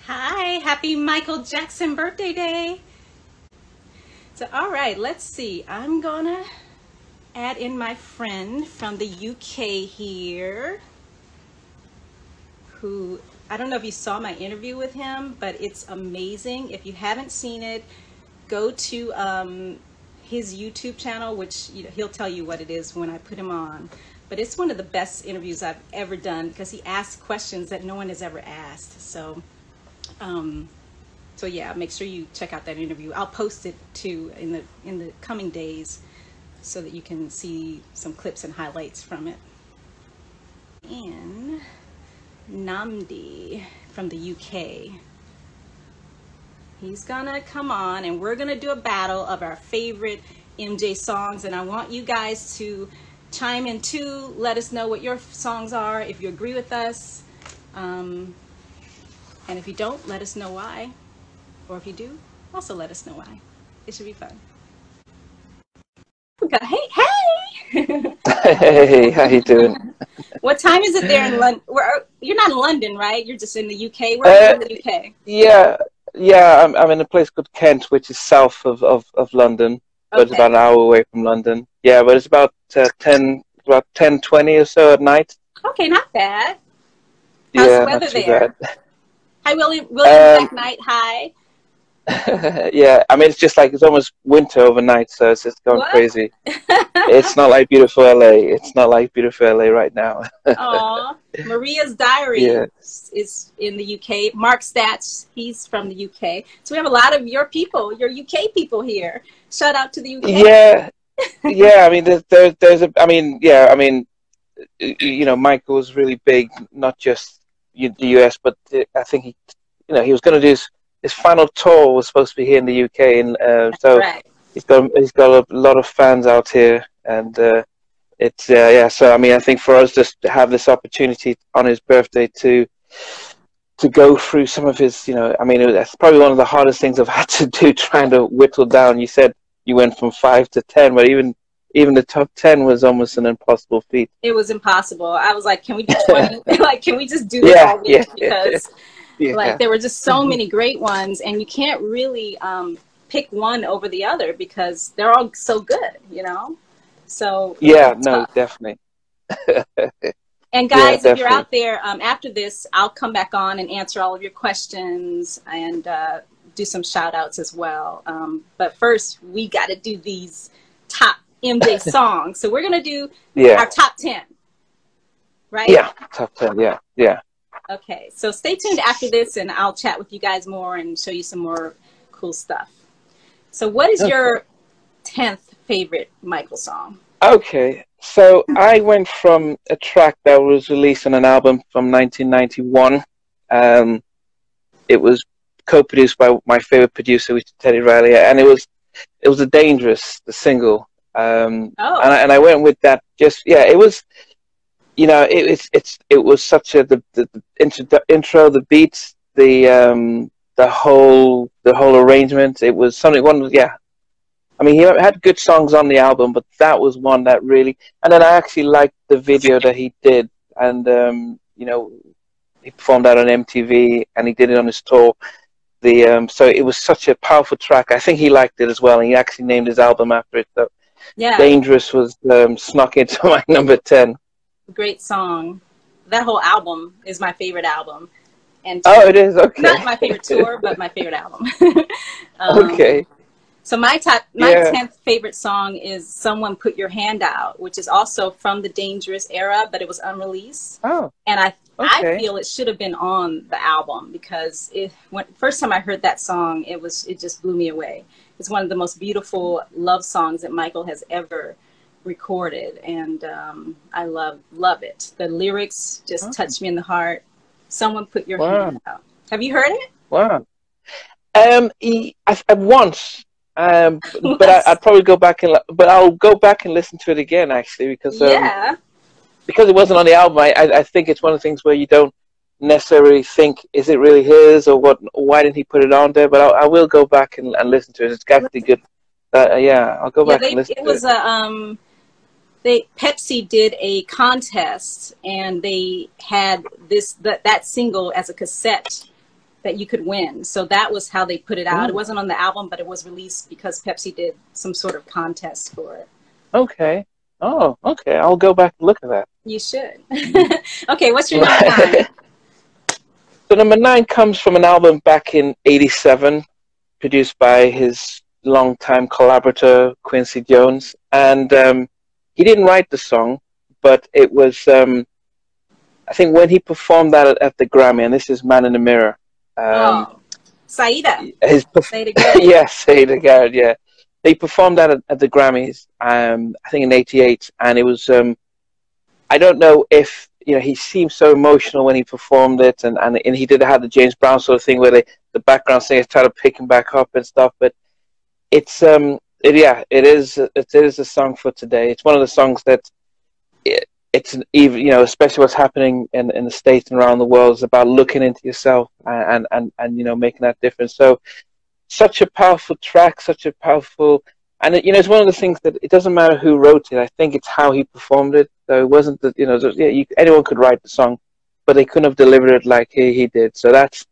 Hi, happy Michael Jackson birthday day. So, all right, let's see. I'm gonna add in my friend from the UK here, who, I don't know if you saw my interview with him, but it's amazing. If you haven't seen it, go to his YouTube channel, which he'll tell you what it is when I put him on. But it's one of the best interviews I've ever done because he asks questions that no one has ever asked. So yeah, make sure you check out that interview. I'll post it too in the coming days so that you can see some clips and highlights from it. And Namdi from the UK. He's gonna come on and we're gonna do a battle of our favorite MJ songs, and I want you guys to chime in too. Let us know what your songs are, if you agree with us. And if you don't, let us know why. Or if you do, also let us know why. It should be fun. Okay. Hey! Hey, how you doing? What time is it there in London? You're not in London, right? You're just in the UK. Where are you in the UK? Yeah. I'm in a place called Kent, which is south of London, but it's about an hour away from London. Yeah, but it's about 10:20 or so at night. Okay, not bad. How's the weather there? Bad. Hi, William Black Knight. Hi. Yeah, I mean it's almost winter overnight, so it's just going crazy. It's not like beautiful LA. It's not like beautiful LA right now. Aw, Maria's Diary is in the UK. Mark Stats, he's from the UK. So we have a lot of your UK people here. Shout out to the UK. Yeah. I mean, Michael was really big, not just the US, but I think he was going to do his final tour was supposed to be here in the UK, and so he's got a lot of fans out here, and So I mean, I think for us just to have this opportunity on his birthday to go through some of his, I mean, that's probably one of the hardest things I've had to do, trying to whittle down. You said you went from 5 to 10, but even the top 10 was almost an impossible feat. It was impossible. I was like, can we do 20? Like, can we just do this all week? Because like there were just so many great ones, and you can't really pick one over the other because they're all so good, So definitely. And guys, if you're out there after this, I'll come back on and answer all of your questions and do some shout outs as well. But first, we got to do these top MJ songs. So we're going to do our top 10, right? Yeah, top 10, yeah. Okay, so stay tuned after this, and I'll chat with you guys more and show you some more cool stuff. So what is your 10th favorite Michael song? Okay, so I went from a track that was released on an album from 1991. It was co-produced by my favorite producer, which is Teddy Riley, and it was the Dangerous, the single. And I went with that. It was. It was such the intro, the beats, the whole arrangement. It was something. I mean, he had good songs on the album, but that was one that really. And then I actually liked the video that he did, and he performed that on MTV, and he did it on his tour. So it was such a powerful track. I think he liked it as well, and he actually named his album after it. So Dangerous was snuck into my number 10. Great song. That whole album is my favorite album. And it is? Okay. Not my favorite tour, but my favorite album. Okay. So my 10th favorite song is Someone Put Your Hand Out, which is also from the Dangerous era, but it was unreleased. Oh. And I feel it should have been on the album because first time I heard that song, it just blew me away. It's one of the most beautiful love songs that Michael has ever recorded, and I love it. The lyrics just touch me in the heart. Someone Put Your Hand Out. Have you heard it? Wow. Once, but I'd probably go back I'll go back and listen to it again actually because it wasn't on the album. I think it's one of the things where you don't necessarily think, is it really his or what? Why didn't he put it on there? But I will go back and listen to it. It's actually good. I'll go back and listen to it. It was Pepsi did a contest, and they had that single as a cassette that you could win. So that was how they put it out. It wasn't on the album, but it was released because Pepsi did some sort of contest for it. Okay. Oh, okay. I'll go back and look at that. You should. Okay, what's your number 9? So number 9 comes from an album back in '87, produced by his longtime collaborator Quincy Jones, and he didn't write the song, but it was I think when he performed that at the Grammy, and this is "Man in the Mirror." Saida. Saida Garrett. Yes, Saida Garrett. Yeah, they performed that at the Grammys. I think in '88, and it was. I don't know if he seemed so emotional when he performed it, and he did have the James Brown sort of thing where the background singers try to pick him back up and stuff. But it's it is a song for today. It's one of the songs that it's even especially what's happening in the States and around the world is about looking into yourself and making that difference. So such a powerful track, such a powerful. And it's one of the things that it doesn't matter who wrote it. I think it's how he performed it. So it wasn't that anyone could write the song, but they couldn't have delivered it like he did. So that's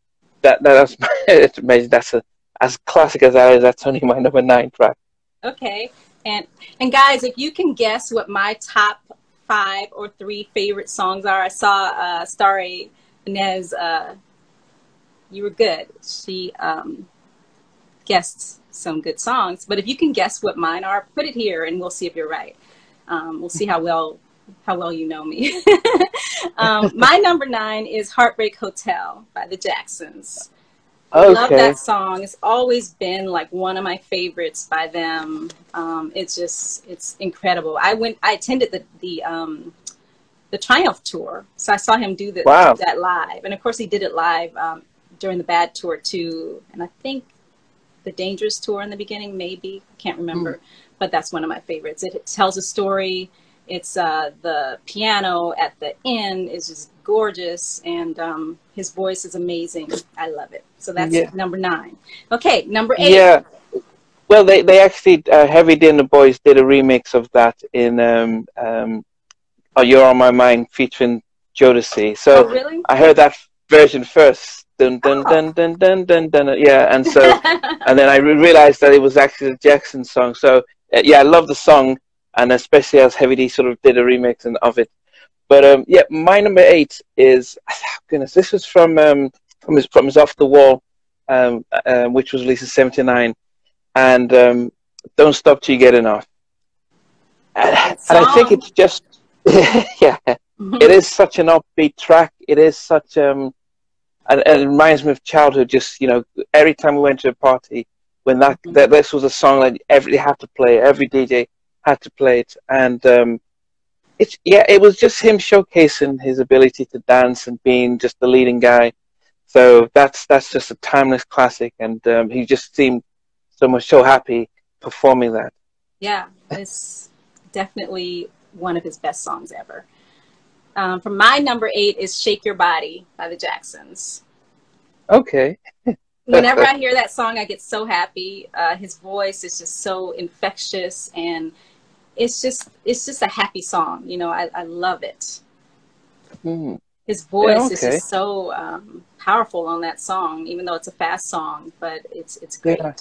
it's amazing. That's as classic as that is. That's only my number 9 track. Okay, and guys, if you can guess what my top 5 or 3 favorite songs are, I saw Starry Inez. You were good. She guessed some good songs, but if you can guess what mine are, put it here and we'll see if you're right. We'll see how well you know me. My number 9 is Heartbreak Hotel by the Jacksons. I love that song. It's always been like one of my favorites by them. It's incredible. I attended the Triumph tour, so I saw him do that live, and of course he did it live during the Bad tour too, and I think the Dangerous tour in the beginning, maybe, I can't remember, but that's one of my favorites. It tells a story. It's the piano at the end is just gorgeous, and his voice is amazing. I love it. So that's number 9. Okay, number 8. Yeah, well, they actually Heavy D and the Boys did a remix of that in "You're on My Mind" featuring Jodeci. So really? I heard that version first. Dun, dun, dun, dun, dun, dun, dun, yeah, and so and then I realized that it was actually the Jackson song. So I love the song, and especially as Heavy D sort of did a remix of it. But my number 8 is goodness. This was from his Off the Wall, which was released in '79, and Don't Stop Till You Get Enough. And I think it's just it is such an upbeat track. It is such and it reminds me of childhood. Just every time we went to a party, when this was a song that everybody had to play, every DJ had to play it, and it was just him showcasing his ability to dance and being just the leading guy. So that's just a timeless classic, and he just seemed so happy performing that. Yeah, it's definitely one of his best songs ever. From my number 8 is "Shake Your Body" by the Jacksons. Okay. Whenever I hear that song, I get so happy. His voice is just so infectious, and it's just a happy song. I love it. His voice is just so powerful on that song, even though it's a fast song, but it's great. Yeah.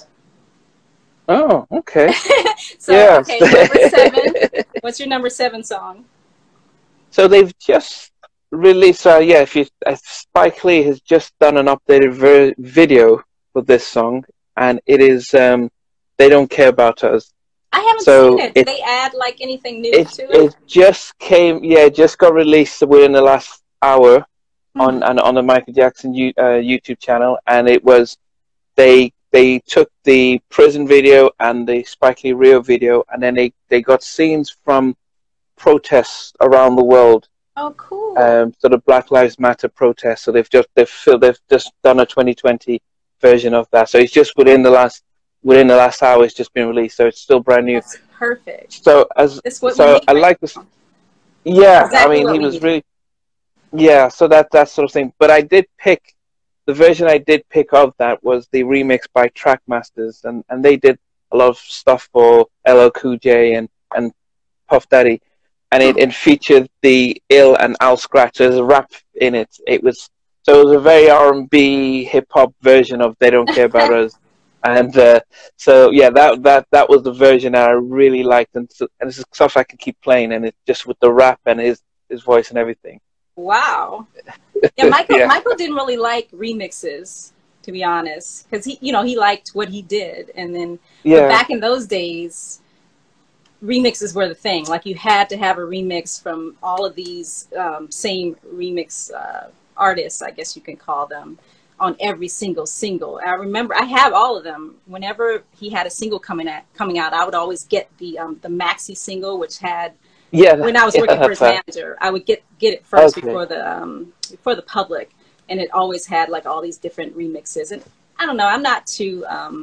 Oh, okay. So, okay, number 7. What's your number 7 song? So they've just released, Spike Lee has just done an updated video for this song, and it is "They Don't Care About Us." I haven't seen it. Did they add like anything new to it? It just came, it just got released within the last hour on the Michael Jackson YouTube channel, and it was they took the prison video and the Spike Lee Rio video, and then they got scenes from protests around the world. Oh, cool! So the Black Lives Matter protests. So they've just done a 2020 version of that. So it's just within the last hour, it's just been released. So it's still brand new. That's perfect. So I like this. Yeah, exactly. He was really. Yeah, so that sort of thing. But I did pick the version I did pick of that was the remix by Trackmasters, and they did a lot of stuff for LL Cool J and Puff Daddy. And it featured the Ill and Al Scratch. There's a rap in it. So it was a very R&B hip hop version of "They Don't Care About Us," and so yeah, that was the version I really liked, and it's stuff I can keep playing, and it's just with the rap and his voice and everything. Wow. Yeah, Michael Yeah. Michael didn't really like remixes, to be honest, because he liked what he did, and then but back in those days, remixes were the thing. Like, you had to have a remix from all of these same remix artists, I guess you can call them, on every single. I remember I have all of them. Whenever he had a single coming out, I would always get the maxi single, which had when I was working for his manager, I would get it first before the public, and it always had like all these different remixes. And I don't know, I'm not too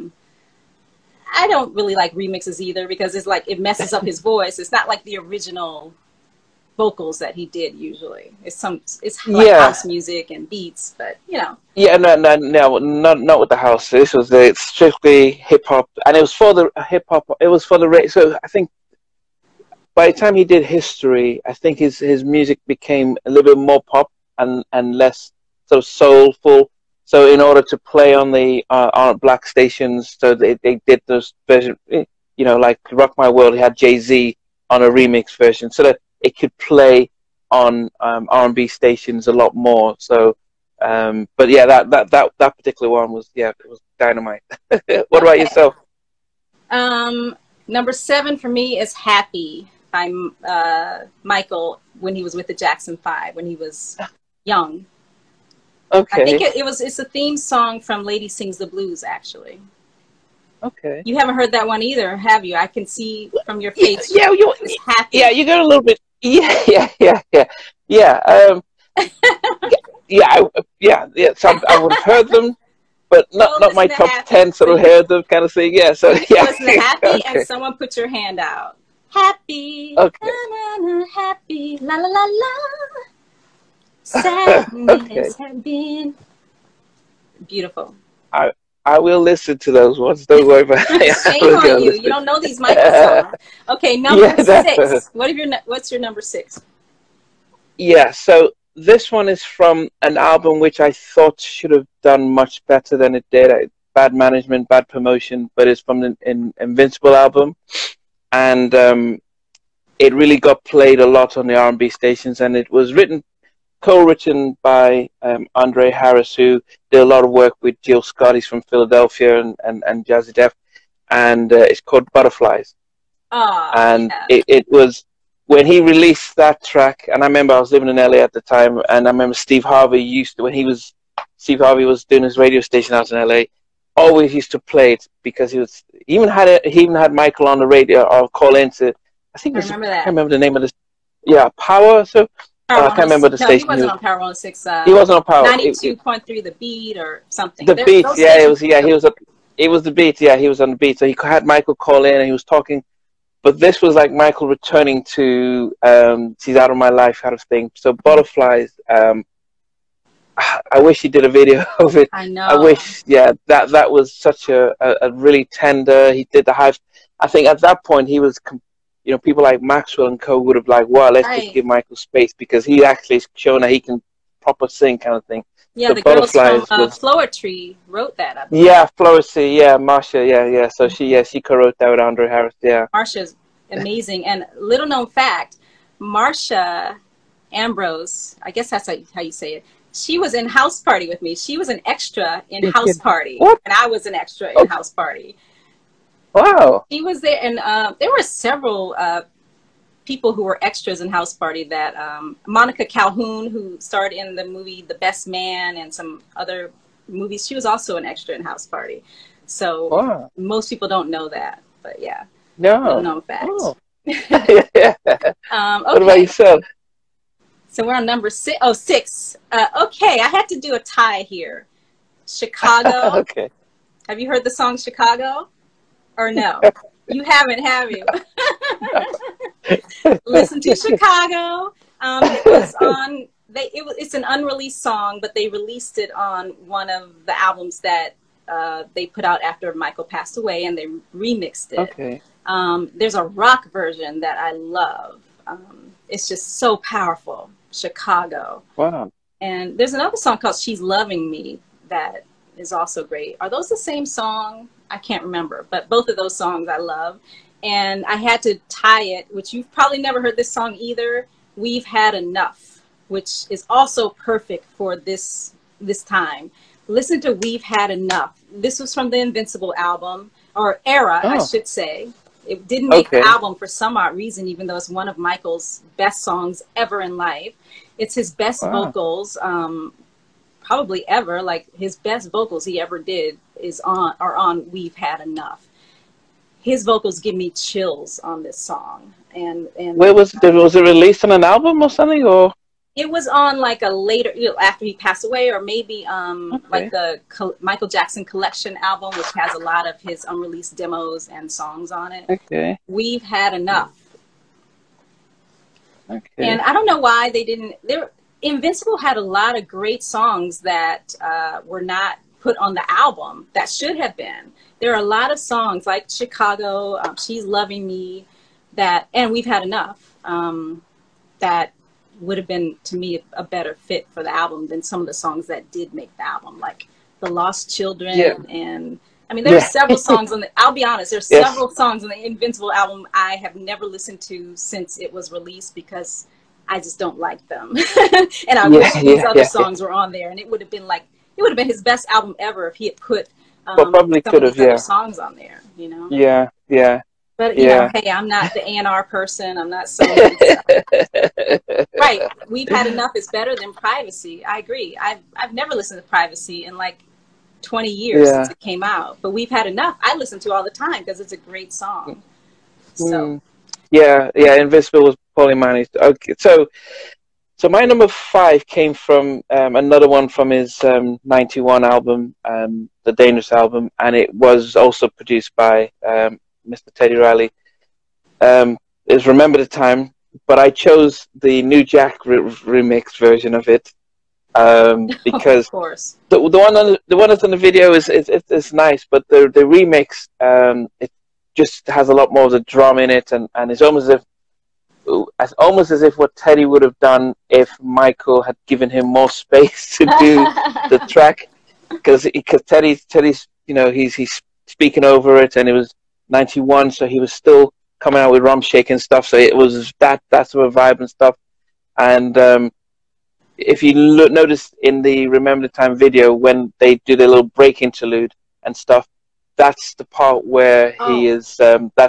I don't really like remixes either, because it's like it messes up his voice. It's not like the original vocals that he did usually. It's like house music and beats, but you know. Yeah, no, not with the house. This was it's strictly hip hop, and it was for the hip hop. It was for the so I think by the time he did History, I think his music became a little bit more pop and less so soulful. So in order to play on the on black stations, so they did those version, you know, like Rock My World. He had Jay-Z on a remix version, so that it could play on R&B stations a lot more. So, but yeah, that particular one was it was dynamite. What about yourself? Number 7 for me is "Happy" by Michael, when he was with the Jackson 5, when he was young. Okay. I think it's a theme song from Lady Sings the Blues, actually. Okay. You haven't heard that one either, have you? I can see from your face. Yeah, happy. Yeah, you got a little bit. Yeah. So I would have heard them, but not my top 10 sort of heard them kind of thing. Yeah, so yeah. Listen to "Happy" and someone put your hand out. Happy, okay. Na, na, na, happy, la la la la. Sadness have been beautiful. I will listen to those ones. Don't worry about it. Shame on you. You don't know these Michael songs. Okay, number 6. What's your number 6? Yeah, so this one is from an album which I thought should have done much better than it did. Bad management, bad promotion, but it's from an Invincible album. And it really got played a lot on the R&B stations, and it was co-written by Andre Harris, who did a lot of work with Jill Scott. He's from Philadelphia, and Jazzy Jeff, and it's called "Butterflies." It was when he released that track, and I remember I was living in LA at the time, and I remember Steve Harvey was doing his radio station out in LA, always used to play it, because he even had Michael on the radio or call in to, I can't remember the name of this. Yeah, Power. So I can't remember the station. He wasn't on Power 106. He wasn't on Power. 92.3 The Beat or something. The Beat, yeah, it was. Yeah, it was The Beat. Yeah, he was on The Beat. So he had Michael call in, and he was talking. But this was like Michael returning to "She's Out of My Life" kind of thing. So "Butterflies." I wish he did a video of it. I know. I wish. Yeah, that was such a really tender. He did the hives. I think at that point he was. You know, people like Maxwell and co would have like, wow, let's just give Michael space, because he actually shown that he can proper sing kind of thing. Yeah, the girls from Floetry wrote that up. Yeah, Floetry, yeah, Marsha, yeah. So she co-wrote that with Andre Harris, yeah. Marsha's amazing. And little known fact, Marsha Ambrose, I guess that's how you say it, she was in House Party with me. She was an extra in House Party. What? And I was an extra in House Party. Wow. He was there, and there were several people who were extras in House Party. That Monica Calhoun, who starred in the movie The Best Man and some other movies, she was also an extra in House Party. So most people don't know that, but yeah. No. Known fact. Oh. Okay. What about yourself? So we're on number 6. Oh, 6. Okay, I had to do a tie here. Chicago. Okay. Have you heard the song Chicago? Or no? You haven't, have you? Listen to Chicago. It was on. It's an unreleased song, but they released it on one of the albums that they put out after Michael passed away, and they remixed it. Okay. There's a rock version that I love. It's just so powerful. Chicago. Wow. And there's another song called She's Loving Me that is also great. Are those the same song? I can't remember, but both of those songs I love. And I had to tie it, which you've probably never heard this song either, We've Had Enough, which is also perfect for this time. Listen to We've Had Enough. This was from the Invincible album, or era, I should say. It didn't make the album for some odd reason, even though it's one of Michael's best songs ever in life. It's his best vocals, probably ever. Like his best vocals he ever did are on We've Had Enough. His vocals give me chills on this song. And where was it released on an album or something, or? It was on like a later, after he passed away, or maybe like the Michael Jackson Collection album, which has a lot of his unreleased demos and songs on it. Okay. We've Had Enough. Okay. And I don't know why they didn't. Invincible had a lot of great songs that were not put on the album that should have been. There are a lot of songs like Chicago, She's Loving Me, and We've Had Enough, that would have been, to me, a better fit for the album than some of the songs that did make the album, like The Lost Children. And I mean, there are several songs on I'll be honest, there's several songs on the Invincible album I have never listened to since it was released because I just don't like them. And I wish these other songs were on there, and it would have been his best album ever if he had put probably some of these other songs on there, you know? Yeah, yeah. But, you know, hey, I'm not the A&R person. I'm not so... Right. We've Had Enough is better than Privacy. I agree. I've never listened to Privacy in like 20 years since it came out. But We've Had Enough, I listen to all the time because it's a great song. So... Yeah, Invincible was Paul Manny's. Okay, so my number 5 came from another one from his 91 album, the Dangerous album, and it was also produced by Mr. Teddy Riley. It was Remember the Time, but I chose the New Jack remix version of it because of course. the one that's on the video is nice, but the remix it just has a lot more of the drum in it, and it's almost as if what Teddy would have done if Michael had given him more space to do the track, because Teddy's he's speaking over it, and it was 91, so he was still coming out with Rum Shake and stuff, so it was that sort of vibe and stuff. And if you notice in the Remember the Time video, when they do their little break interlude and stuff, that's the part where he is. That's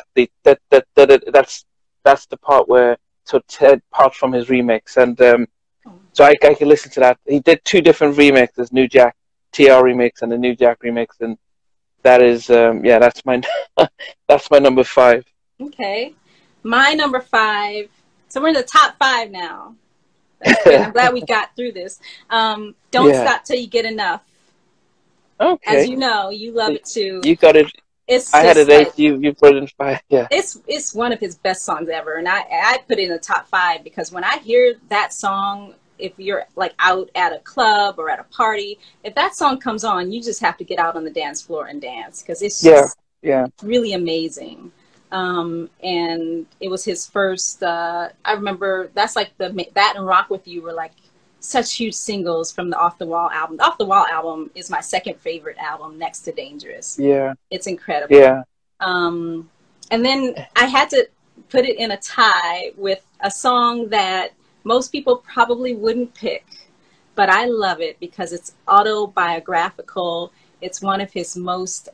the part where Ted part from his remix, and so I can listen to that. He did 2 different remixes: New Jack TR remix and the New Jack remix, and that is that's my number 5. Okay, my number 5. So we're in the top 5 now. I'm glad we got through this. Don't Stop Till You Get Enough. Okay. As you know, you love it too. You got it. I had it 8. You put it in 5. Yeah. It's one of his best songs ever, and I put it in the top 5 because when I hear that song, if you're like out at a club or at a party, if that song comes on, you just have to get out on the dance floor and dance because it's just really amazing. And it was his first. I remember that's like that and Rock With You were like such huge singles from the Off the Wall album. The Off the Wall album is my second favorite album next to Dangerous. Yeah. It's incredible. Yeah. And then I had to put it in a tie with a song that most people probably wouldn't pick, but I love it because it's autobiographical. It's one of his most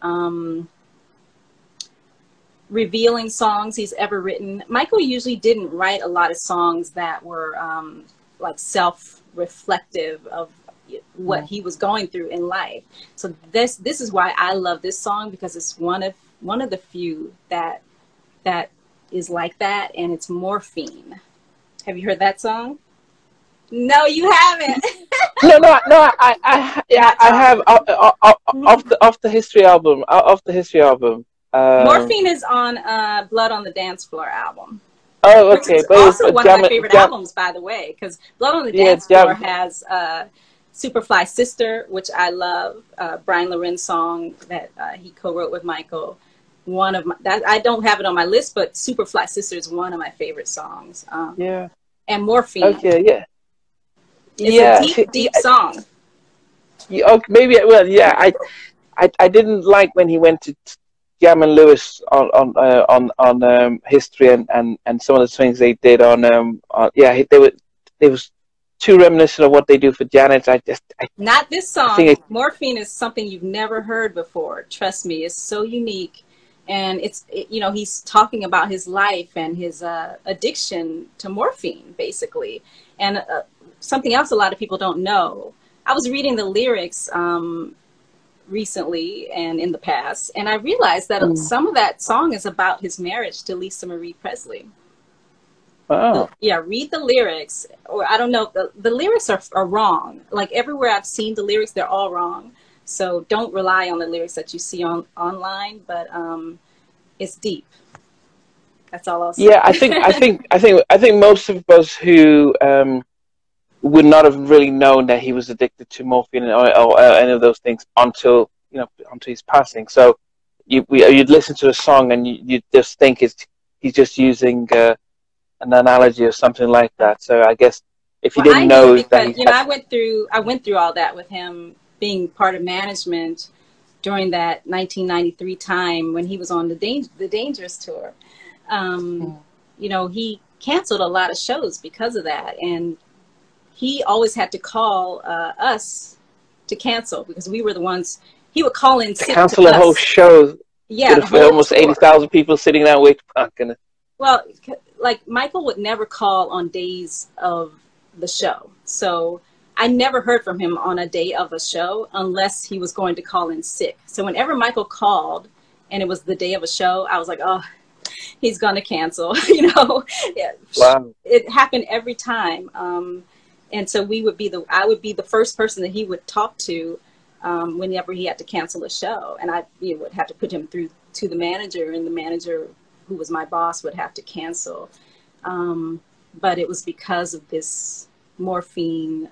revealing songs he's ever written. Michael usually didn't write a lot of songs that were like self-reflective of what he was going through in life. So this is why I love this song, because it's one of the few that is like that, and it's Morphine. Have you heard that song? No, you haven't. No. I have off the History album. Morphine is on Blood on the Dance Floor album. Oh, okay. It's also one of my favorite albums, by the way, because Blood on the Dance Floor has Superfly Sister, which I love, Brian Lorenz song that he co-wrote with Michael. I don't have it on my list, but Superfly Sister is one of my favorite songs. And Morphine. Okay, It's a deep song. Yeah, maybe. Well, yeah. I didn't like when he went to Jam and Lewis on history and some of the things they did on they was too reminiscent of what they do for Janet. Not this song. Morphine is something you've never heard before. Trust me, it's so unique, and he's talking about his life and his addiction to morphine, basically, and something else a lot of people don't know. I was reading the lyrics recently and in the past, and I realized that some of that song is about his marriage to Lisa Marie Presley. Oh. Yeah, read the lyrics, or I don't know, the lyrics are wrong. Like everywhere I've seen the lyrics, they're all wrong. So don't rely on the lyrics that you see online, but it's deep. That's all I'll say. Yeah, I think most of us who would not have really known that he was addicted to morphine or any of those things until his passing. So you'd listen to a song and you'd just think he's just using an analogy or something like that. So I guess if you didn't know that, I went through all that with him being part of management during that 1993 time when he was on the Dangerous tour. He canceled a lot of shows because of that, and he always had to call us to cancel because we were the ones. He would call in sick cancel a whole show. Yeah, with almost 80,000 people sitting there waiting. Well, like Michael would never call on days of the show, so I never heard from him on a day of a show unless he was going to call in sick. So whenever Michael called and it was the day of a show, I was like, oh, he's going to cancel. Wow. It happened every time. And so I would be the first person that he would talk to whenever he had to cancel a show. And I would have to put him through to the manager, and the manager, who was my boss, would have to cancel. But it was because of this morphine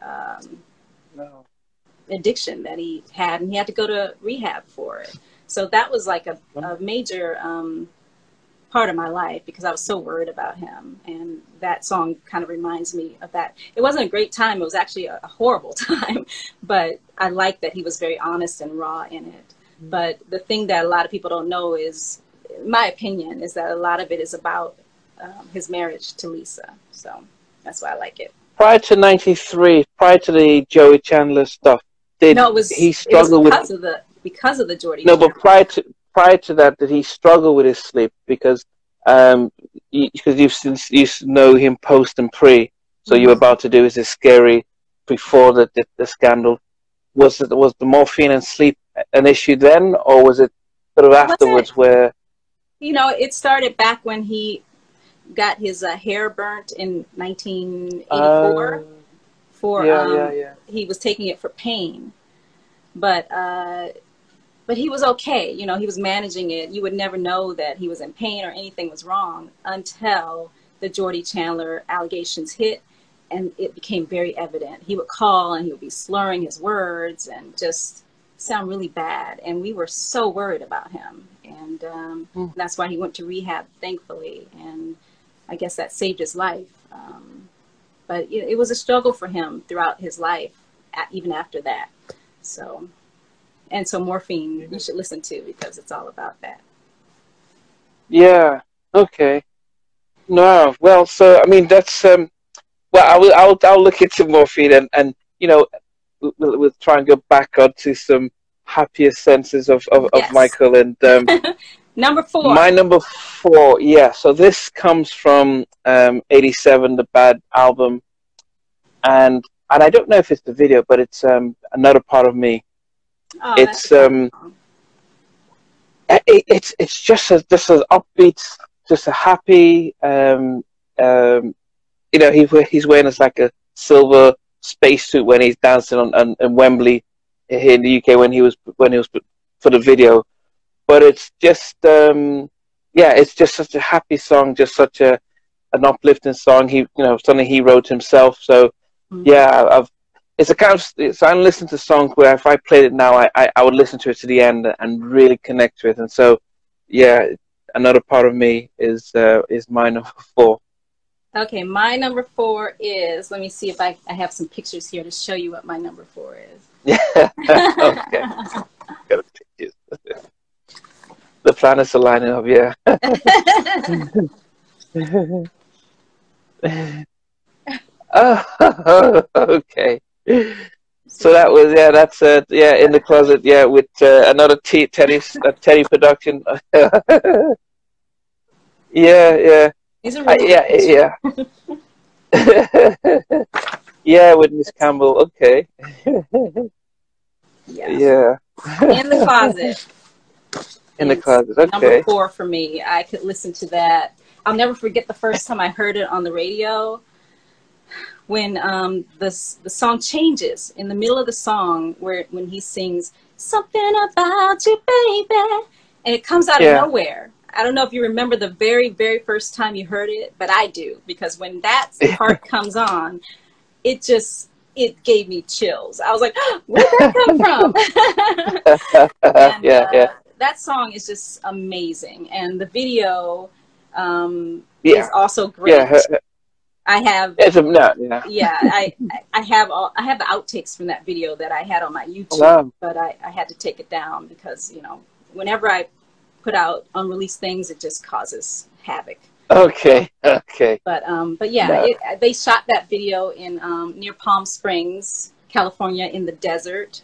addiction that he had, and he had to go to rehab for it. So that was like a major part of my life because I was so worried about him, and that song kind of reminds me of that. It wasn't a great time, it was actually a horrible time, but I like that he was very honest and raw in it. But the thing that a lot of people don't know is, my opinion, is that a lot of it is about his marriage to Lisa. So that's why I like it. Prior to '93, prior to the Joey Chandler stuff, he struggle with because of the Geordie? No, but prior to that, did he struggle with his sleep? Because you used to know him post and pre, so you were about to do is scary before the scandal. Was the morphine and sleep an issue then, or was it sort of afterwards where? It started back when he got his hair burnt in 1984. He was taking it for pain, but he was okay. He was managing it. You would never know that he was in pain or anything was wrong until the Geordie Chandler allegations hit, and it became very evident. He would call and he would be slurring his words and just sound really bad, and we were so worried about him, and that's why he went to rehab, thankfully, and I guess that saved his life. But it was a struggle for him throughout his life, even after that. So morphine, you should listen to, because it's all about that. Yeah. Okay. No. Well, so I mean, that's I'll look into morphine, and we'll try and go back onto some happier senses of Michael. And number 4. My number 4, yeah. So this comes from '87, the Bad album, and I don't know if it's the video, but it's Another Part of Me. Oh, it's just as upbeat, just a happy. He's wearing like a silver spacesuit when he's dancing on Wembley here in the UK when he was for the video. But it's just it's just such a happy song, just such an uplifting song. Something he wrote himself. So it's a kind of, so I listen to songs where if I played it now, I would listen to it to the end and really connect to it. And so, Another Part of Me is my number 4. Okay, my number 4 is, let me see if I have some pictures here to show you what my number 4 is. Yeah. Okay. Got pictures. The planets are lining up, yeah. Oh, okay. So that was, yeah, that's yeah, In the Closet, yeah, with another Teddy production. Yeah, yeah. These are really Yeah, good yeah. Yeah, with Miss Campbell. Okay. yeah. Yeah. In the Closet In the is Closet. number Okay. 4 for me. I could listen to that. I'll never forget the first time I heard it on the radio, when the song changes in the middle of the song, when he sings something about you, baby, and it comes out of Yeah. nowhere. I don't know if you remember the very, very first time you heard it, but I do, because when that part comes on, it gave me chills. I was like, oh, where'd that come from? And Yeah, yeah. that song is just amazing, and the video Yeah. is also great. Yeah. I have No, yeah. yeah, I have the outtakes from that video that I had on my YouTube, Wow. but I had to take it down because, you know, whenever I put out unreleased things, it just causes havoc. Okay. Okay. But yeah, No. they shot that video in near Palm Springs, California, in the desert,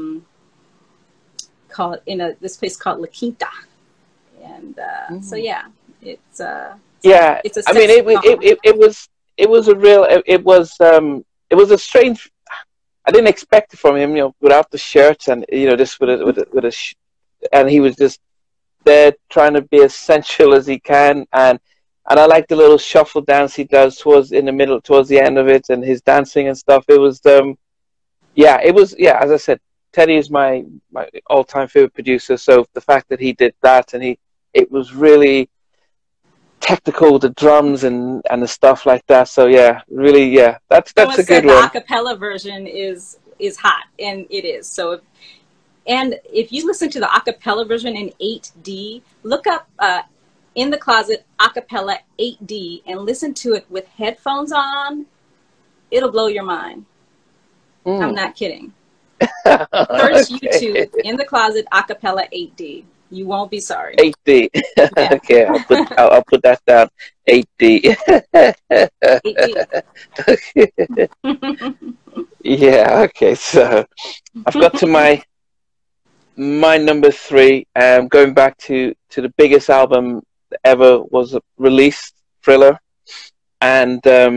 called this place called La Quinta, and so yeah, it's Yeah. it's a I mean, it was a real. It was a strange. I didn't expect it from him, you know, without the shirt and, you know, just with and he was just there trying to be as sensual as he can, and I like the little shuffle dance he does towards the end of it, and his dancing and stuff. It was yeah, as I said, Teddy is my all-time favorite producer. So the fact that he did that, and it was really technical, the drums and the stuff like that. So yeah, really, yeah, that's a good one. The acapella version is hot, and it is. So if you listen to the acapella version in 8D, look up In the Closet acapella 8D and listen to it with headphones on. It'll blow your mind. I'm not kidding. Search YouTube In the Closet acapella 8D. You won't be sorry. 8D. Yeah. Okay, I'll put that down. 8D. 8D. Yeah. Okay. So I've got to my number 3. Going back to the biggest album ever was released, Thriller, and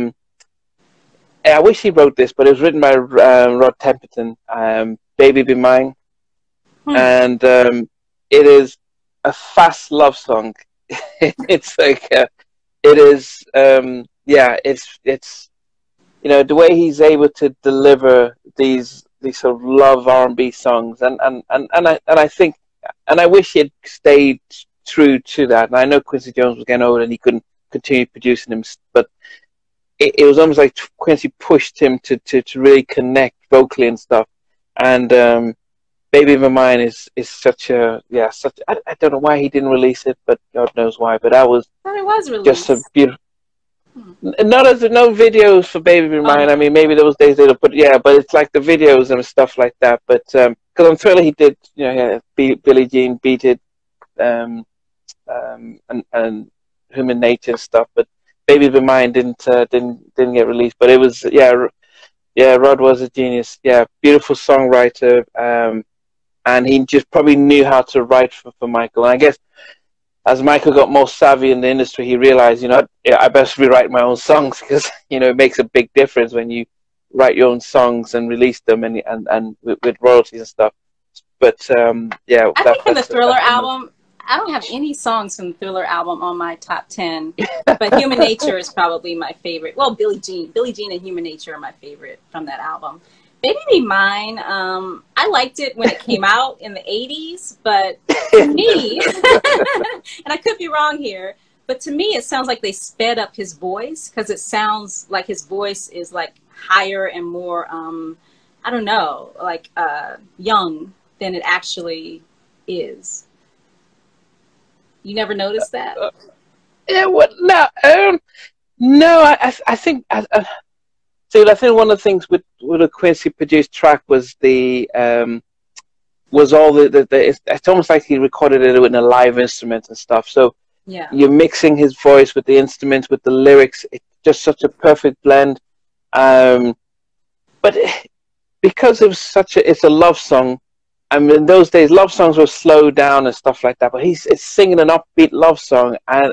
I wish he wrote this, but it was written by Rod Temperton. Baby Be Mine, and it is a fast love song. It's like it is yeah, it's you know, the way he's able to deliver these sort of love R&B songs, and I think, and I wish he had stayed true to that. And I know Quincy Jones was getting old and he couldn't continue producing them, but it was almost like Quincy pushed him to really connect vocally and stuff. And Baby Be Mine is such a, yeah, such, I don't know why he didn't release it, but God knows why. But that was, it was released. Just a beautiful. No videos for Baby Be Mine. I mean, maybe there was days later, but yeah, but it's like the videos and stuff like that. But because I'm Thriller, he did, you know, yeah, Billie Jean, Beat It, and Human Nature and stuff. But Baby Be Mine didn't get released. But it was, yeah, Rod was a genius. Yeah, beautiful songwriter, and he just probably knew how to write for Michael. And I guess as Michael got more savvy in the industry, he realized, you know, I best rewrite my own songs, because, you know, it makes a big difference when you write your own songs and release them and with royalties and stuff. But yeah, I think in the Thriller album, I don't have any songs from the Thriller album on my top 10, but Human Nature is probably my favorite. Well, Billie Jean and Human Nature are my favorite from that album. Baby Be Mine, I liked it when it came out in the 80s, but to me, and I could be wrong here, but to me it sounds like they sped up his voice, because it sounds like his voice is like higher and more, I don't know, like young than it actually is. You never noticed that? Yeah, what? No, No, I think see, I think one of the things with a Quincy produced track was was all it's almost like he recorded it with a live instrument and stuff. So Yeah. you're mixing his voice with the instruments, with the lyrics. It's just such a perfect blend. But because it was it's a love song. I mean, in those days, love songs were slowed down and stuff like that. But it's singing an upbeat love song, and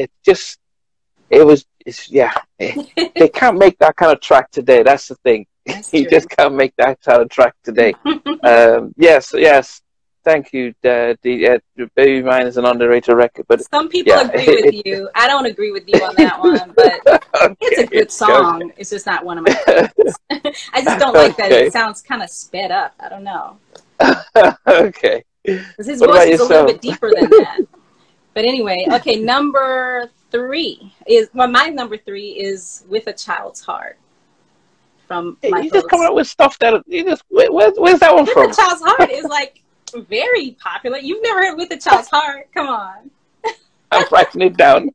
they can't make that kind of track today. That's the thing. You just can't make that kind of track today. Yes. Thank you. Baby Mine is an underrated record, but some people agree with you. I don't agree with you on that one, but okay, it's a good song. Okay. It's just not one of my favorites. I just don't like that. It sounds kind of sped up. I don't know. Okay. Because his voice is a little bit deeper than that. But anyway, okay. My number 3 is With a Child's Heart. From you just come out with stuff that where's that one from? With a Child's Heart is like very popular. You've never heard With a Child's Heart? Come on. I'm writing it down.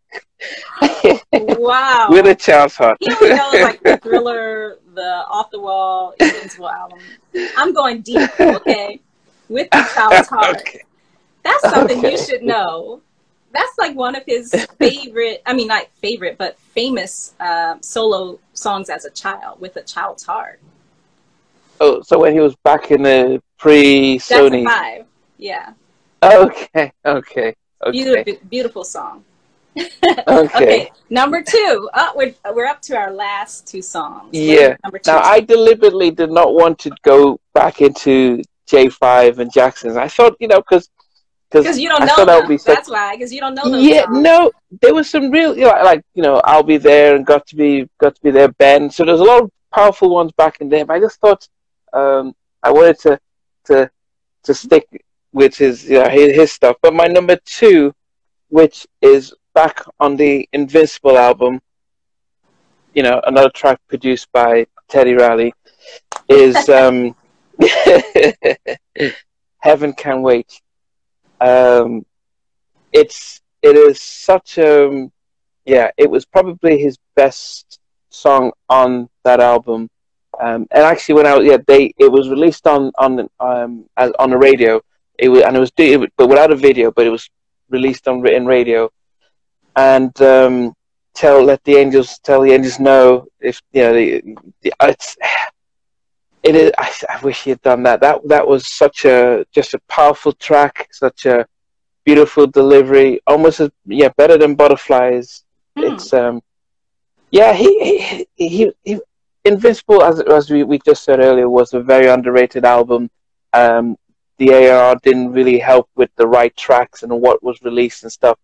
Wow. With a Child's Heart. He only knows like the Thriller, the Off the Wall, Invincible album. I'm going deep, okay? With a Child's Heart. Okay. That's something you should know. That's like one of his favorite, I mean, not favorite, but famous solo songs as a child, With a Child's Heart. Oh, so when he was back in the pre-Sony. That's 5, yeah. Okay. Beautiful song. Okay. Number 2. We're up to our last 2 songs. Yeah. Now, I deliberately did not want to go back into J5 and Jackson's. I thought, because you don't know them. That's why, because you don't know those songs. No, there was some real, I'll Be There and Got to Be There, Ben. So there's a lot of powerful ones back in there. But I just thought I wanted to stick with his stuff. But my number 2, which is back on the Invincible album, another track produced by Teddy Riley, is Heaven Can Wait. It is such it was probably his best song on that album. And actually, it was released on the radio. But without a video, but it was released in radio. And let the angels know if it is. I wish he had done that. That was just a powerful track, such a beautiful delivery, almost better than Butterflies. It's he Invincible, as we just said earlier, was a very underrated album. The AR didn't really help with the right tracks and what was released and stuff.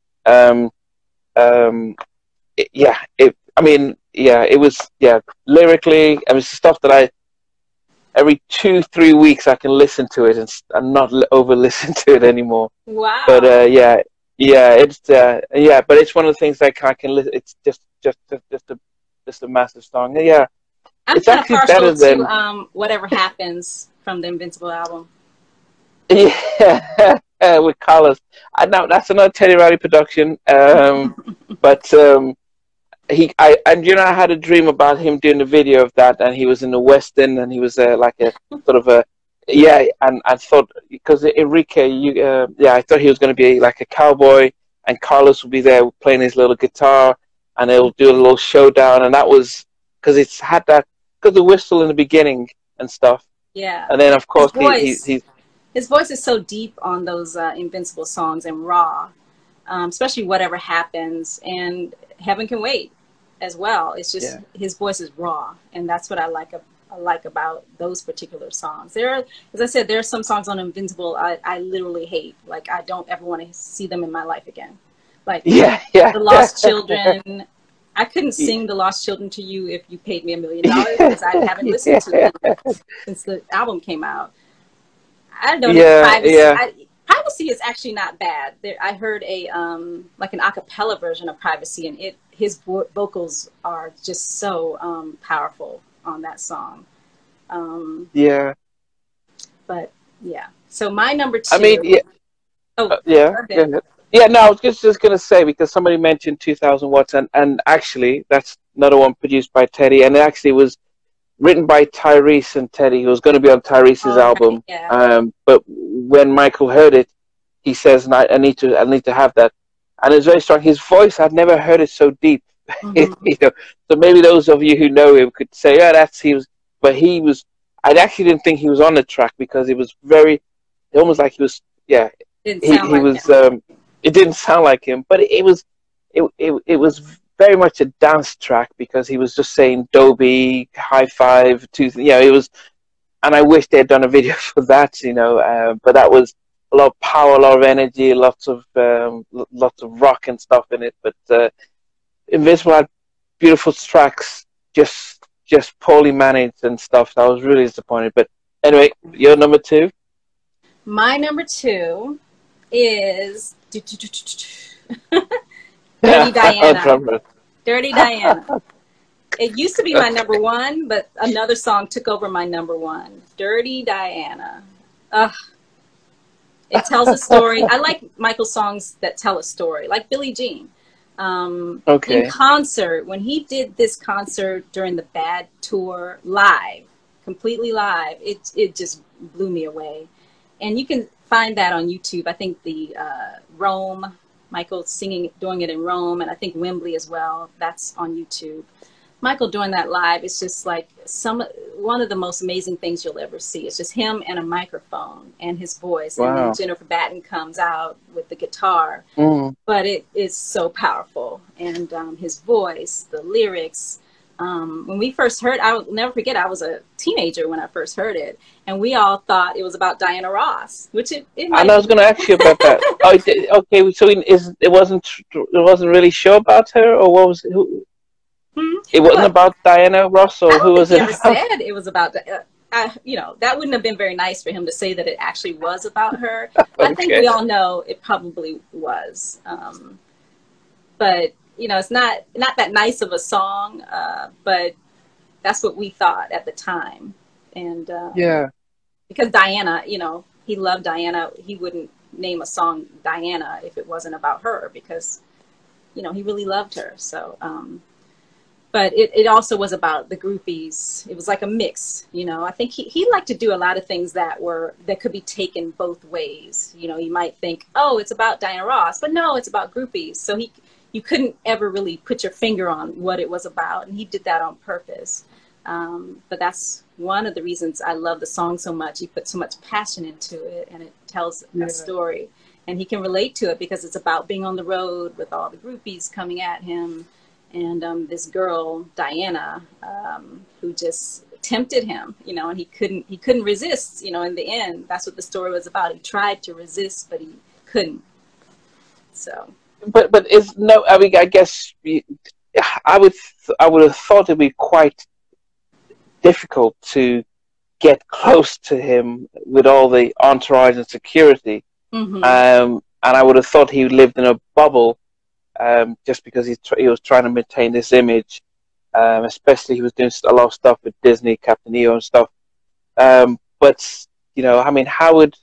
It was lyrically, it was stuff that every 2-3 weeks I can listen to it and not over listen to it anymore. Wow. But but it's one of the things that I can listen. It's just a massive song. Yeah. I'm it's kind of partial to Whatever Happens from the Invincible album. Yeah, with Carlos. Now that's another Teddy Riley production. But I had a dream about him doing the video of that, and he was in the West End, and he was like a sort of and I thought, because Enrique, I thought he was going to be like a cowboy, and Carlos would be there playing his little guitar, and they'll do a little showdown, and that was because it's had that, because the whistle in the beginning and stuff. Yeah. And then of course his voice is so deep on those Invincible songs and raw, especially Whatever Happens and Heaven Can Wait as well. It's just his voice is raw, and that's what I like about those particular songs. As I said, there are some songs on Invincible I literally hate. Like, I don't ever want to see them in my life again. Like The Lost Children. I couldn't sing The Lost Children to you if you paid me $1 million, because I haven't listened to it since the album came out. I don't know. Privacy is actually not bad. I heard like an a cappella version of Privacy, and his vocals are just so powerful on that song. But yeah. So my number 2. I mean, Oh, go ahead. Yeah, no, I was just going to say, because somebody mentioned 2000 Watts, and actually, that's another one produced by Teddy, and it actually was written by Tyrese and Teddy, who was going to be on Tyrese's album. Yeah. But when Michael heard it, he says, I need to have that. And it's very strong. His voice, I've never heard it so deep. Mm-hmm. You know, so maybe those of you who know him could say, yeah, that's he was. But he was. I actually didn't think he was on the track because it was very, almost like he was. Yeah, he was. It didn't sound like him, but it was. It was very much a dance track because he was just saying Dobie, high five, two. You know, it was. And I wish they had done a video for that. You know, but that was a lot of power, a lot of energy, lots of rock and stuff in it. But Invincible had beautiful tracks, just poorly managed and stuff. So I was really disappointed. But anyway, your number 2. My number 2 is Dirty Diana. Dirty Diana. It used to be my number 1, but another song took over my number 1. Dirty Diana. It tells a story. I like Michael songs that tell a story, like Billie Jean. In concert, when he did this concert during the Bad tour live, completely live, it just blew me away. And you can find that on YouTube. I think the Rome, Michael doing it in Rome, and I think Wembley as well. That's on YouTube. Michael doing that live is just like one of the most amazing things you'll ever see. It's just him and a microphone and his voice. Wow. And then Jennifer Batten comes out with the guitar. But it is so powerful. And his voice, the lyrics. When we first heard, I will never forget, I was a teenager when I first heard it. And we all thought it was about Diana Ross, which it might And I was going to ask you about that. Okay, so it wasn't really sure about her, or what was it? It wasn't about Diana Ross, or who was it? Never said it was about. You know, that wouldn't have been very nice for him to say that it actually was about her. I think we all know it probably was. But you know, it's not that nice of a song. But that's what we thought at the time. And yeah, because Diana, you know, he loved Diana. He wouldn't name a song Diana if it wasn't about her, because you know he really loved her. So. But it also was about the groupies. It was like a mix, you know. I think he liked to do a lot of things that could be taken both ways. You know, you might think, oh, it's about Diana Ross, but no, it's about groupies. So you couldn't ever really put your finger on what it was about, and he did that on purpose. But that's one of the reasons I love the song so much. He put so much passion into it, and it tells a story. And he can relate to it because it's about being on the road with all the groupies coming at him. And this girl, Diana, who just tempted him, you know, and he couldn't resist, you know, in the end. That's what the story was about. He tried to resist, but he couldn't. So. But I mean, I guess I would have thought it'd be quite difficult to get close to him with all the entourage and security. Mm-hmm. And I would have thought he lived in a bubble. Just because he was trying to maintain this image, especially he was doing a lot of stuff with Disney, Captain EO and stuff. But you know, I mean, how would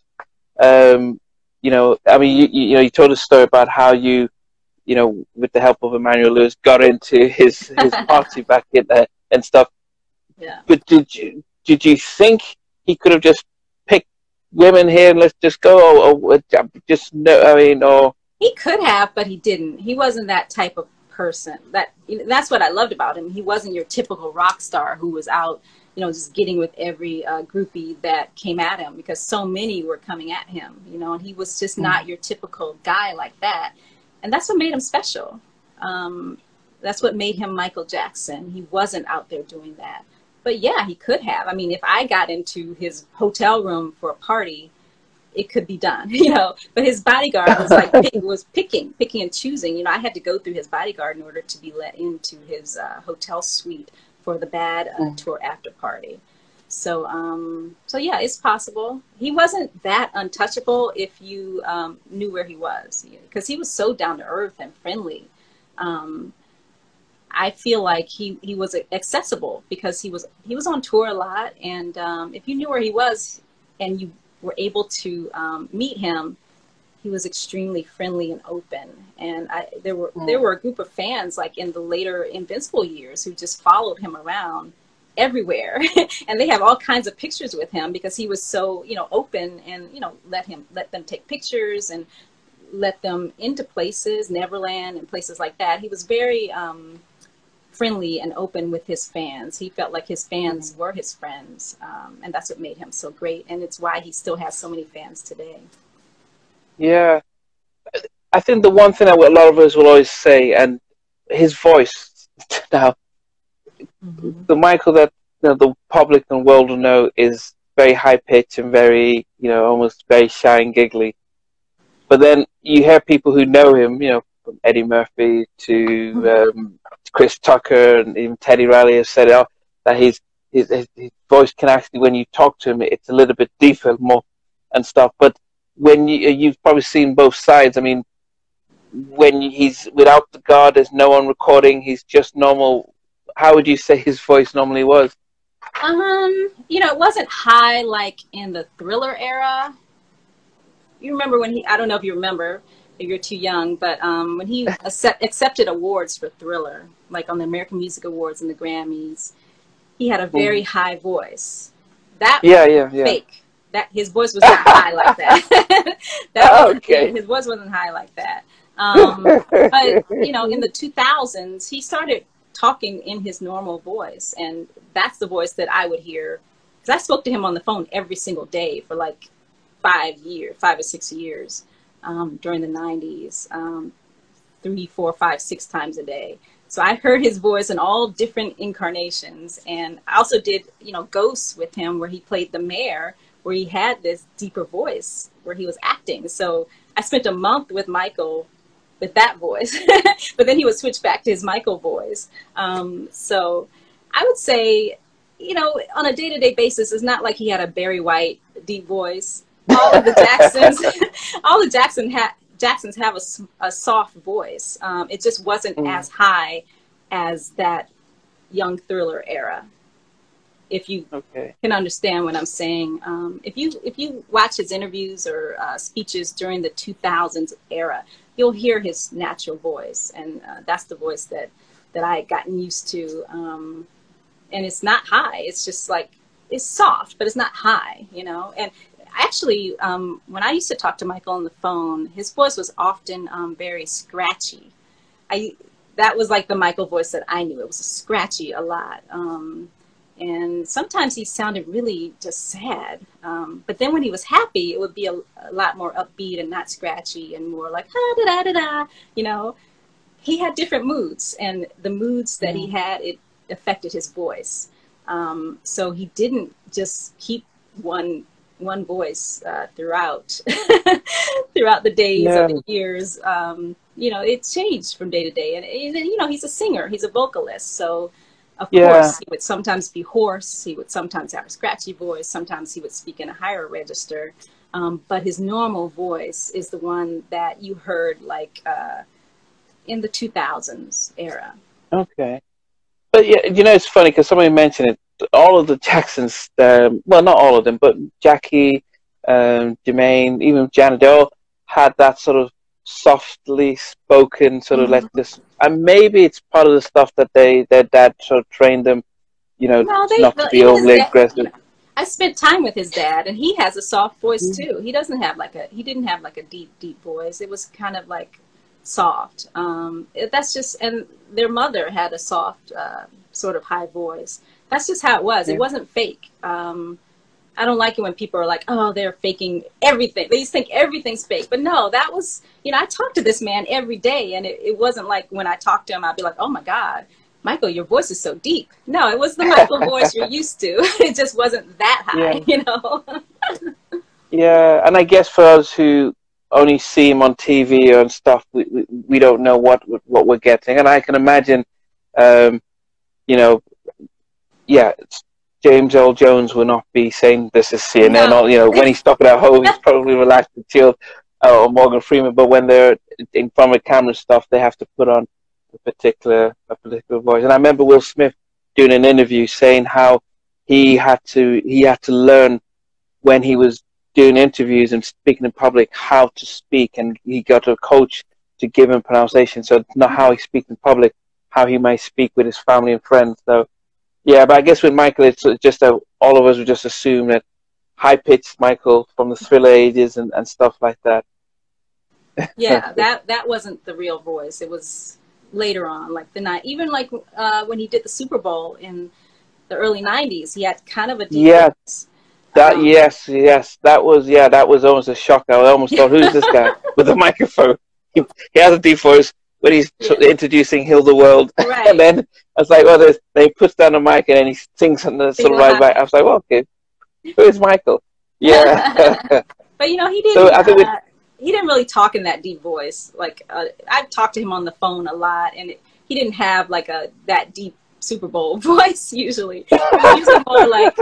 you know? I mean, you told a story about how you know, with the help of Emmanuel Lewis, got into his party back in there and stuff. Yeah. But did you think he could have just picked women here and let's just go, or just no? I mean, or. He could have, but he didn't. He wasn't that type of person. That's what I loved about him. He wasn't your typical rock star who was out, you know, just getting with every groupie that came at him, because so many were coming at him, you know, and he was just not your typical guy like that. And that's what made him special. That's what made him Michael Jackson. He wasn't out there doing that. But yeah, he could have. I mean, if I got into his hotel room for a party, it could be done, you know, but his bodyguard was like, picking and choosing, you know. I had to go through his bodyguard in order to be let into his hotel suite for the Bad tour after party. So, so yeah, it's possible. He wasn't that untouchable if you knew where he was, because he was so down to earth and friendly. I feel like he was accessible because he was on tour a lot. And if you knew where he was and you were able to meet him, he was extremely friendly and open. And there were a group of fans like in the later Invincible years who just followed him around everywhere. And they have all kinds of pictures with him because he was so, you know, open, and, you know, let them take pictures and let them into places, Neverland and places like that. He was very friendly and open with his fans. He felt like his fans were his friends. And that's what made him so great. And it's why he still has so many fans today. Yeah, I think the one thing that a lot of us will always say, and his voice now, the Michael that, you know, the public and world will know is very high pitched and very, you know, almost very shy and giggly. But then you hear people who know him, you know, from Eddie Murphy to Chris Tucker and even Teddy Riley have said that his voice can actually, when you talk to him, it's a little bit deeper, more and stuff. But when you've probably seen both sides. I mean, when he's without the guard, there's no one recording, he's just normal. How would you say his voice normally was? You know, it wasn't high like in the Thriller era. You remember when I don't know if you remember, if you're too young, but when he accepted awards for Thriller, like on the American Music Awards and the Grammys, he had a very high voice. That was fake. That his voice was not high like that. His voice wasn't high like that. But you know, in the 2000s, he started talking in his normal voice, and that's the voice that I would hear, because I spoke to him on the phone every single day for like 5 or 6 years during the 90s, 3, 4, 5, 6 times a day. So I heard his voice in all different incarnations, and I also did, you know, Ghosts with him, where he played the mayor, where he had this deeper voice, where he was acting. So I spent a month with Michael with that voice, but then he would switch back to his Michael voice. So I would say, you know, on a day-to-day basis, it's not like he had a Barry White deep voice. All of the Jacksons have a soft voice. It just wasn't as high as that young Thriller era. If you can understand what I'm saying. If you watch his interviews or speeches during the 2000s era, you'll hear his natural voice, and that's the voice that I had gotten used to. And it's not high. It's just like, it's soft, but it's not high, you know. And actually, when I used to talk to Michael on the phone, his voice was often very scratchy. That was like the Michael voice that I knew. It was scratchy a lot. And sometimes he sounded really just sad. But then when he was happy, it would be a lot more upbeat and not scratchy and more like, ha-da-da-da-da, you know. He had different moods, and the moods that he had, it affected his voice. So he didn't just keep one voice throughout the days of the years. You know, it changed from day to day. And, you know, he's a singer. He's a vocalist. So, of course, he would sometimes be hoarse. He would sometimes have a scratchy voice. Sometimes he would speak in a higher register. But his normal voice is the one that you heard, like, in the 2000s era. Okay. But, yeah, you know, it's funny because somebody mentioned it. All of the Jacksons, well, not all of them, but Jackie, Jermaine, even Janet, they all had that sort of softly spoken sort of like this, and maybe it's part of the stuff that their dad sort of trained them, you know, not to be overly aggressive. You know, I spent time with his dad, and he has a soft voice too. He didn't have like a deep voice. It was kind of like soft. That's just, and their mother had a soft, sort of high voice. That's just how it was. It wasn't fake. I don't like it when people are like, oh, they're faking everything. They just think everything's fake. But no, that was, you know, I talked to this man every day, and it wasn't like when I talked to him, I'd be like, oh my God, Michael, your voice is so deep. No, it was the Michael voice you're used to. It just wasn't that high, you know? Yeah, and I guess for us who only see him on TV and stuff, we don't know what we're getting. And I can imagine, you know, James Earl Jones will not be saying this is CNN. No. Or, you know, when he's talking at home, he's probably relaxed and chilled, or Morgan Freeman. But when they're in front of camera and stuff, they have to put on a particular voice. And I remember Will Smith doing an interview saying how he had to learn when he was doing interviews and speaking in public how to speak, and he got a coach to give him pronunciation. So not how he speaks in public, how he might speak with his family and friends. So yeah, but I guess with Michael, it's just that all of us would just assume that high-pitched Michael from the Thriller ages and stuff like that. Yeah, that wasn't the real voice. It was later on, like the night, even like when he did the Super Bowl in the early '90s, he had kind of a deep voice. Yes, that was almost a shock. I almost thought, who's this guy with the microphone? He has a deep voice when he's introducing "Heal the World," right. And then I was like, then he puts down the mic and then he sings something sort of right back. I was like, well, okay, who is Michael? Yeah, but he didn't. So I think he didn't really talk in that deep voice. Like I've talked to him on the phone a lot, and he didn't have like that deep Super Bowl voice usually. It was usually more like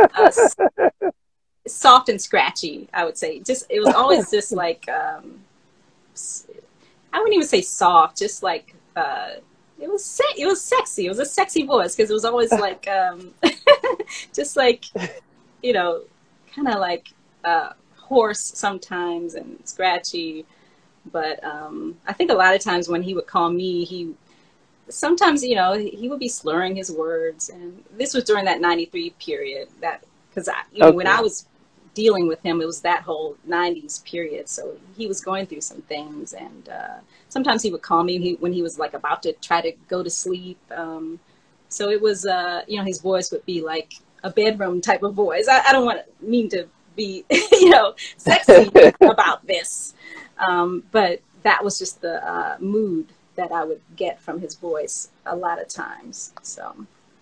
soft and scratchy, I would say. It was always just like I wouldn't even say soft, just like it was sexy. It was a sexy voice because it was always like just like kind of like hoarse sometimes and scratchy. But I think a lot of times when he would call me, sometimes he would be slurring his words, and this was during that '93 period. That because when I was dealing with him, it was that whole '90s period. So he was going through some things, and sometimes he would call me when he was like about to try to go to sleep. So it was his voice would be like a bedroom type of voice. I don't mean to be sexy about this, but that was just the mood that I would get from his voice a lot of times. So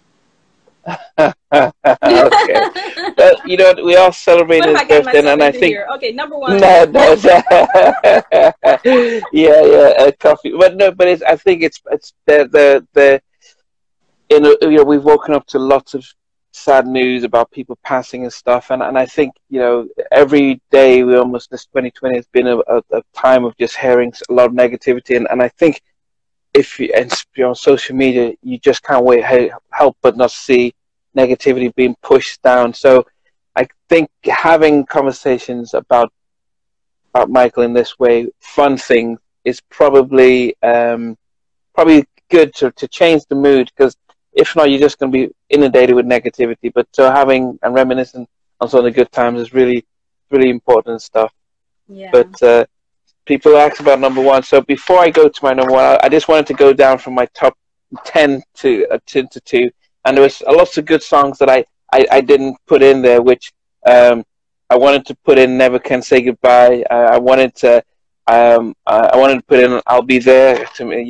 okay. But we all celebrate his birthday, and I think okay, number one. No. yeah, coffee. But I think it's the we've woken up to lots of sad news about people passing and stuff, and I think every day this 2020 has been a time of just hearing a lot of negativity, and I think if you're on social media, you just can't help but not see negativity being pushed down. So I think having conversations about Michael in this way, fun things, is probably good to change the mood, because if not, you're just going to be inundated with negativity. But having and reminiscing on some of the good times is really, really important stuff. Yeah. But people ask about number one. So before I go to my number one, I just wanted to go down from my top 10 to 2. And there was lots of good songs that I didn't put in there, which I wanted to put in Never Can Say Goodbye. I wanted to put in I'll Be There,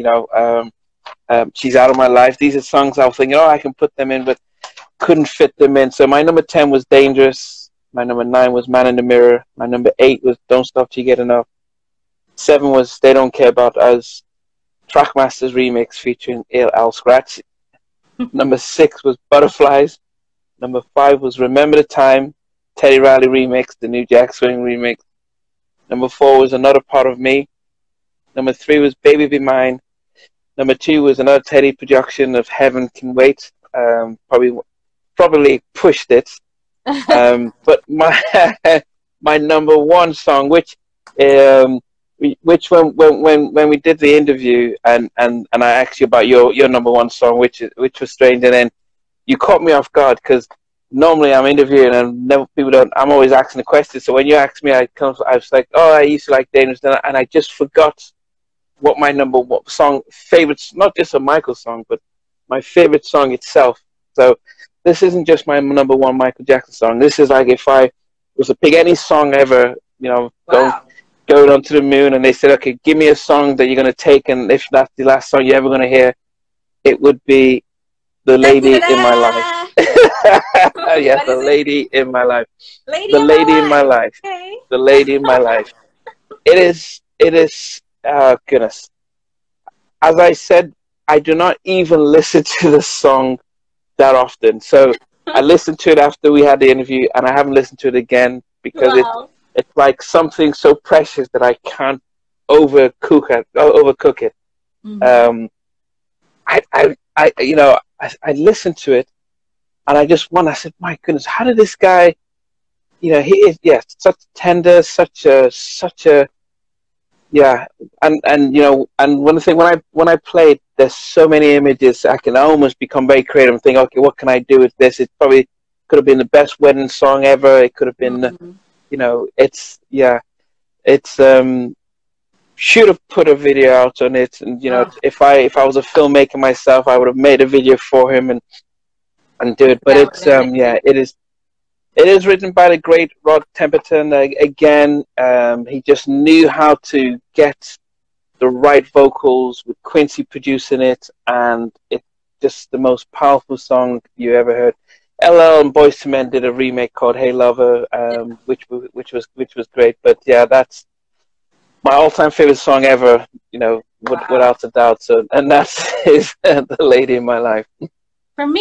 She's Out of My Life. These are songs I was thinking, I can put them in, but couldn't fit them in. So my number 10 was Dangerous. My number 9 was Man in the Mirror. My number 8 was Don't Stop Till You Get Enough. 7 was They Don't Care About Us, Trackmasters remix featuring Al Scratch. Number 6 was Butterflies. Number 5 was Remember the Time, Teddy Riley remix, the New Jack Swing remix. Number 4 was Another Part of Me. Number 3 was Baby Be Mine. Number 2 was another Teddy production of Heaven Can Wait. Probably pushed it. But my number one song, which when we did the interview and I asked you about your number one song, which was Strange, and then you caught me off guard, because normally I'm interviewing and I'm always asking the question. So when you asked me, I was like, I used to like Dangerous, and I just forgot what my number one song favorite, not just a Michael song, but my favorite song itself. So this isn't just my number one Michael Jackson song. This is like if I was to pick any song ever, going onto the moon, and they said, okay, give me a song that you're going to take, and if that's the last song you're ever going to hear, it would be The Lady in My Life. Yes, The Lady in My Life. The Lady in My Life. Okay. The Lady in My Life. It is, oh goodness. As I said, I do not even listen to the song that often. So I listened to it after we had the interview, and I haven't listened to it again, because it's like something so precious that I can't overcook it. Mm-hmm. I listened to it, and I said, my goodness, how did this guy you know, he is, yes, such tender, such a, yeah, and you know, and one thing when I played, there's so many images. I can almost become very creative and think, okay, what can I do with this? It probably could have been the best wedding song ever. It could have been, you know, it's should have put a video out on it, and you know, if I was a filmmaker myself, I would have made a video for him and do it. But it's yeah, it is written by the great Rod Temperton. Again, he just knew how to get the right vocals with Quincy producing it, and it's just the most powerful song you ever heard. LL and Boyz II Men did a remake called "Hey Lover," which was great. But yeah, that's my all-time favorite song ever. You know, without a doubt. So, and that's is "The Lady in My Life." For me,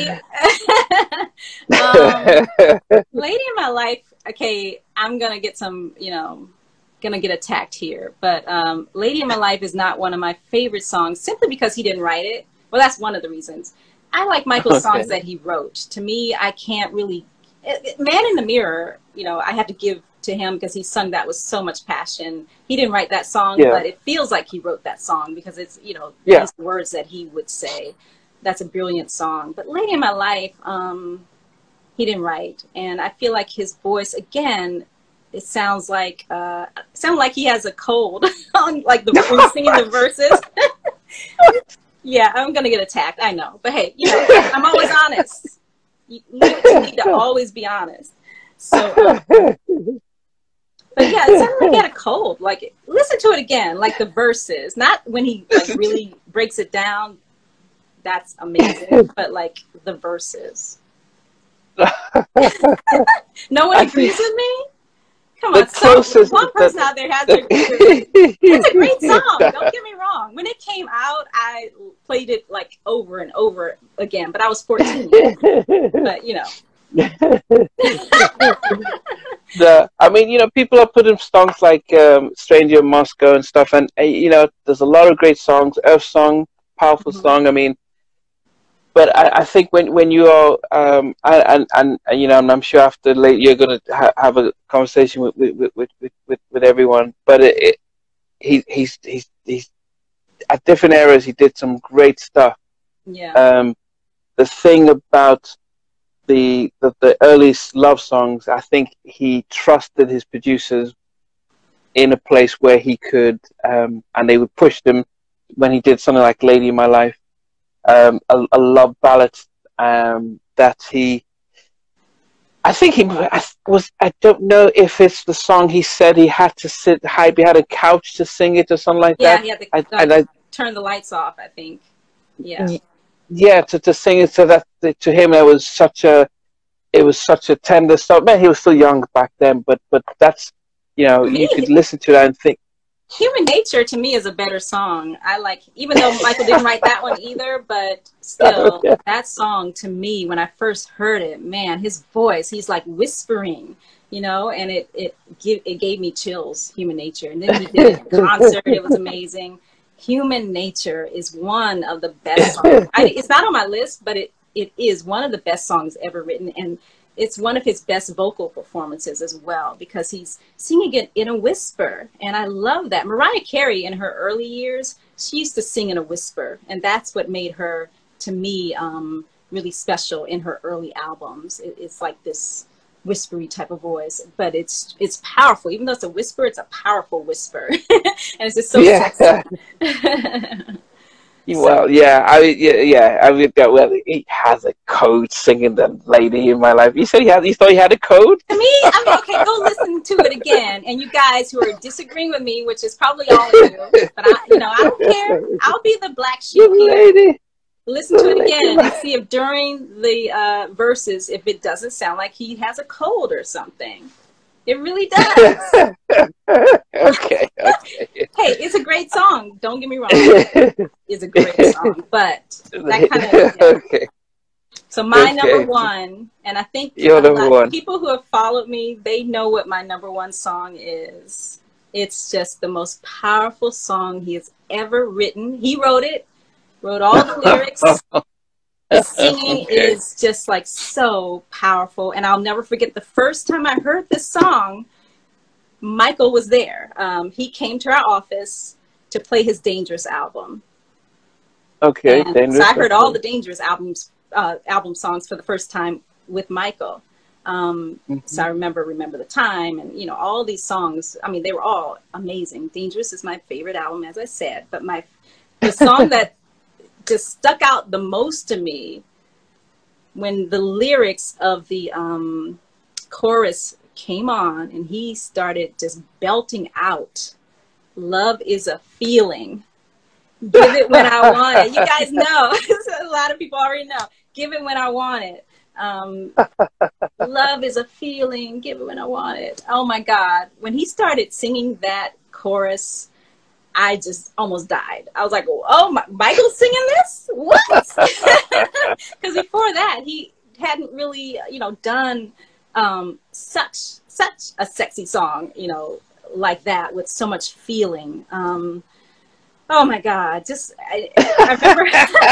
Lady in My Life, okay, I'm going to get some, you know, going to get attacked here. But Lady in My Life is not one of my favorite songs simply because he didn't write it. Well, that's one of the reasons. I like Michael's songs that he wrote. To me, I can't really, Man in the Mirror, you know, I have to give to him because he sung that with so much passion. He didn't write that song, but it feels like he wrote that song because it's, you know, these words that he would say. That's a brilliant song. But Lady in My Life, he didn't write. And I feel like his voice, again, it sounds like he has a cold on like the singing the verses. Yeah, I'm gonna get attacked, I know. But hey, you know, I'm always honest. You need to always be honest. So but yeah, it sounded like he had a cold. Like, listen to it again, like the verses. Not when he like really breaks it down. That's amazing, but like the verses. No one agrees with me? Come on, one person out there has to agree with me. It's a great song, don't get me wrong. When it came out, I played it like over and over again, but I was 14. But, you know. I mean, you know, people are putting songs like Stranger in Moscow and stuff, and, you know, there's a lot of great songs. Earth Song, powerful song, I mean, but I think when you are, and you know, and I'm sure after late you're going to have a conversation with everyone. But he's at different eras he did some great stuff. Yeah. The thing about the earliest love songs, I think he trusted his producers in a place where he could, and they would push them when he did something like "Lady in My Life." A love ballad that I think he was, I don't know if it's the song he said he had to hide behind a couch to sing it or something like that. Yeah, he had to turn the lights off, I think. Yeah. Yeah, to sing it, so that to him it was such a tender song. Man, he was still young back then, but that's, you know, you could listen to that and think, Human Nature to me is a better song. I like, even though Michael didn't write that one either, but still, that song to me, when I first heard it, man, his voice, he's like whispering, you know, and it gave me chills, Human Nature. And then he did it in concert, it was amazing. Human Nature is one of the best songs. It's not on my list, but it is one of the best songs ever written, and it's one of his best vocal performances as well, because he's singing it in a whisper. And I love that. Mariah Carey in her early years, she used to sing in a whisper. And that's what made her, to me, really special in her early albums. It's like this whispery type of voice, but it's powerful. Even though it's a whisper, it's a powerful whisper. And it's just so sexy. Well, yeah, I mean, well, he has a code singing "The Lady in My Life." You said you thought he had a code? To me, I mean, okay, go listen to it again. And you guys who are disagreeing with me, which is probably all of you, but I don't care. I'll be the black sheep here. Listen to it again and see if during the verses, if it doesn't sound like he has a cold or something. It really does. Okay. Hey, it's a great song. Don't get me wrong. It's a great song, but that kind of okay. So my number one, and I think people who have followed me, they know what my number one song is. It's just the most powerful song he has ever written. He wrote it, wrote all the lyrics. The singing Okay. is just like so powerful. And I'll never forget the first time I heard this song, Michael was there. He came to our office to play his Dangerous album. Okay, And Dangerous. so I heard all the Dangerous album songs for the first time with Michael. So I remember the Time, and you know, all these songs. I mean, they were all amazing. Dangerous is my favorite album, as I said, but the song that just stuck out the most to me, when the lyrics of the chorus came on and he started just belting out, "Love is a feeling. Give it when I want it." You guys know. A lot of people already know. Give it when I want it. Love is a feeling. Give it when I want it. Oh my God. When he started singing that chorus, I just almost died. I was like, oh, Michael's singing this? What? Because before that, he hadn't really, you know, done such a sexy song, you know, like that with so much feeling. Oh my God! I remember.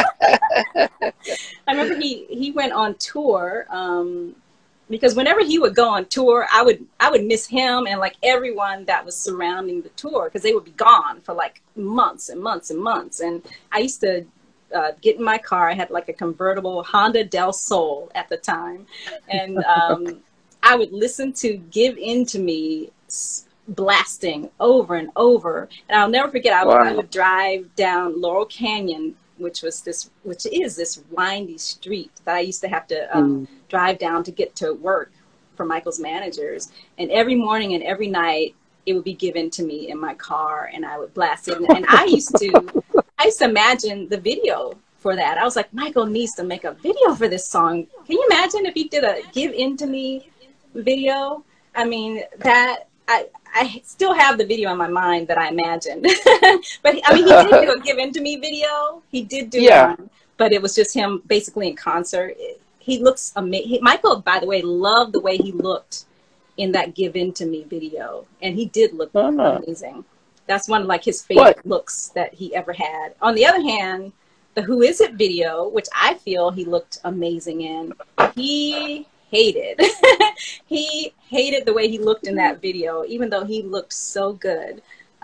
I remember he went on tour because whenever he would go on tour, I would miss him and like everyone that was surrounding the tour, because they would be gone for like months and months and months. And I used to get in my car. I had like a convertible Honda Del Sol at the time, and I would listen to "Give In to Me" blasting over and over. And I'll never forget, I would drive down Laurel Canyon, which is this windy street that I used to have to drive down to get to work for Michael's managers. And every morning and every night, it would be given to me in my car, and I would blast it. And I used to imagine the video for that. I was like, Michael needs to make a video for this song. Can you imagine if he did a "Give In to Me" video? I mean, that I still have the video in my mind that I imagined. But I mean, he did do a "Give In to Me" video. He did do one, but it was just him basically in concert. He looks amazing. Michael, by the way, loved the way he looked in that "Give In to Me" video. And he did look amazing. That's one of like his favorite looks that he ever had. On the other hand, the "Who Is It" video, which I feel he looked amazing in, he hated. He hated the way he looked in that video, even though he looked so good.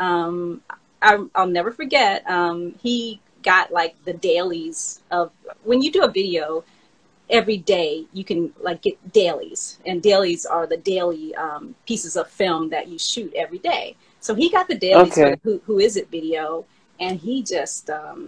I'll never forget, he got like the dailies of, when you do a video every day, you can like get dailies, and dailies are the daily pieces of film that you shoot every day. So he got the dailies for the Who Is It video, and he just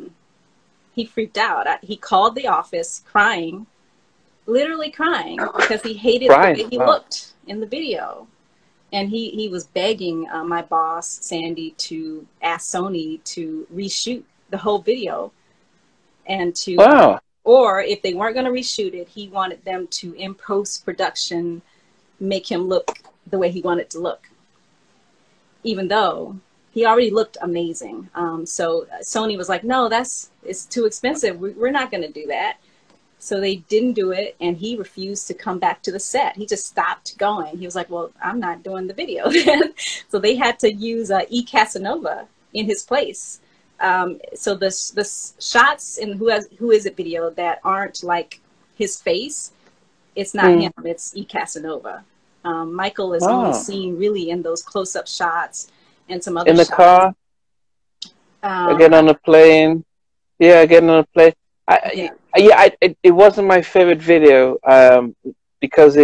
he freaked out. He called the office crying, literally crying, because he hated the way he looked in the video. And he was begging my boss, Sandy, to ask Sony to reshoot the whole video, and to, or if they weren't going to reshoot it, he wanted them to, in post-production, make him look the way he wanted to look, even though he already looked amazing. So Sony was like, no, it's too expensive. We're not going to do that. So they didn't do it, and he refused to come back to the set. He just stopped going. He was like, well, I'm not doing the video. So they had to use E. Casanova in his place. So the shots in Who Is It video that aren't like his face, it's not him, it's E. Casanova. Michael is only seen really in those close-up shots and some other shots. In the car, again on a plane. Yeah, again on a plane. It wasn't my favorite video because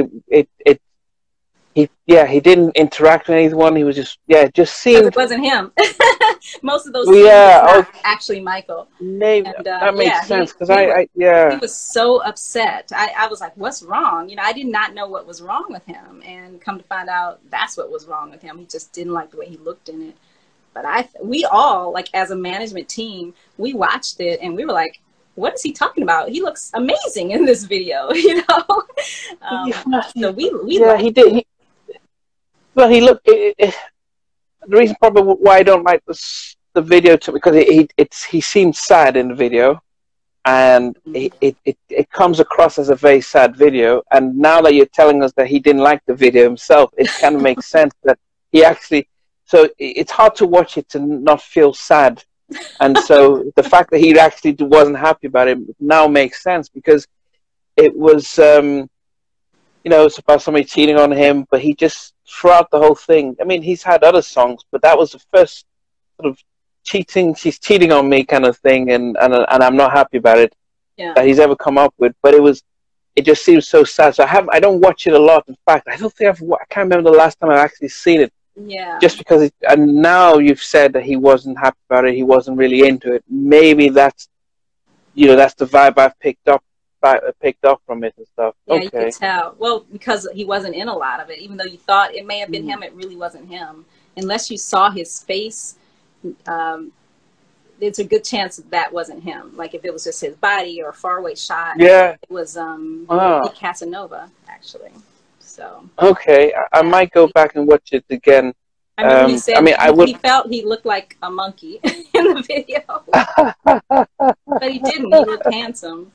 he didn't interact with anyone. He was just seemed. It wasn't him. Most of those scenes were not actually Michael. Maybe and, that makes sense, because he was so upset. I was like, what's wrong? You know, I did not know what was wrong with him, and come to find out, that's what was wrong with him. He just didn't like the way he looked in it. But we all, like as a management team, we watched it and we were like, what is he talking about? He looks amazing in this video, you know. So we he did. He looked. The reason probably why I don't like the video because he seemed sad in the video, and it comes across as a very sad video. And now that you're telling us that he didn't like the video himself, it kind of makes sense that he actually. So it's hard to watch it to not feel sad And so the fact that he actually wasn't happy about it now makes sense, because it was, you know, it's about somebody cheating on him, but he just, throughout the whole thing, I mean, he's had other songs, but that was the first sort of she's cheating on me kind of thing, and I'm not happy about it, that he's ever come up with. But it just seems so sad. So I don't watch it a lot. In fact, I can't remember the last time I've actually seen it. Yeah. Just because, and now you've said that he wasn't happy about it, he wasn't really into it. Maybe that's, you know, that's the vibe I've picked up from it and stuff. Yeah, okay. You could tell. Well, because he wasn't in a lot of it, even though you thought it may have been him, it really wasn't him. Unless you saw his face, there's a good chance that wasn't him. Like if it was just his body or a faraway shot. Yeah. It was Casanova, actually. So. Okay, I might go back and watch it again. I remember he said he felt he looked like a monkey in the video. But he didn't. He looked handsome.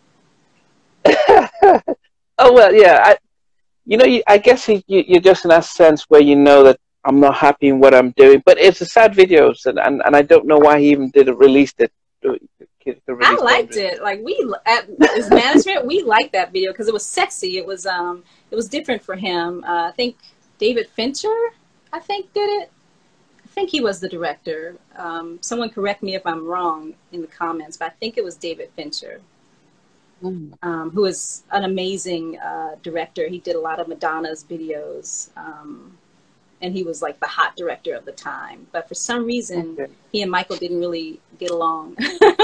Oh, well, yeah. I guess you're just in that sense where you know that I'm not happy in what I'm doing. But it's a sad video, and I don't know why he even released it. I liked it. Like as management, we liked that video because it was sexy. It was different for him. I think David Fincher, did it. I think he was the director. Someone correct me if I'm wrong in the comments, but I think it was David Fincher, who is an amazing director. He did a lot of Madonna's videos, and he was like the hot director of the time. But for some reason, he and Michael didn't really get along.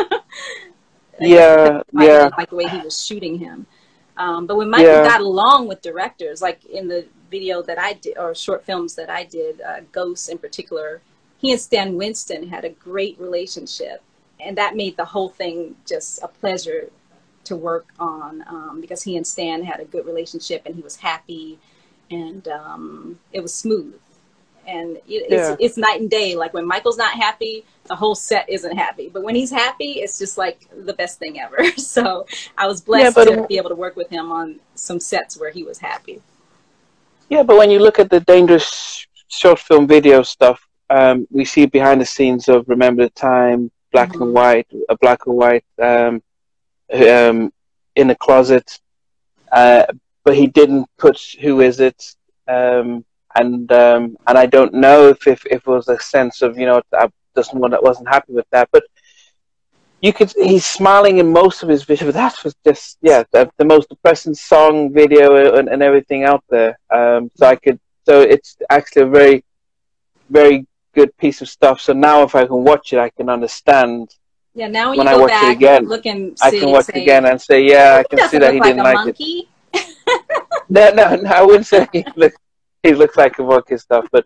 Yeah. Like the way he was shooting him. But when Michael got along with directors, like in the video that I did, or short films that I did, Ghosts in particular, he and Stan Winston had a great relationship. And that made the whole thing just a pleasure to work on, because he and Stan had a good relationship and he was happy, and it was smooth. And it's night and day. Like when Michael's not happy, the whole set isn't happy. But when he's happy, it's just like the best thing ever. So I was blessed to be able to work with him on some sets where he was happy. Yeah, but when you look at the Dangerous short film video stuff, we see behind the scenes of Remember the Time, black and white, in the closet. But he didn't put Who Is It? And I don't know if it was a sense of, you know, I wasn't happy with that, but he's smiling in most of his videos. That was just the most depressing song video and everything out there. So it's actually a very, very good piece of stuff. So now if I can watch it, I can understand. Yeah, now when I watch it again, I can watch it again and say, I can see that he didn't like it. No, I wouldn't say he looks like a monkey stuff, but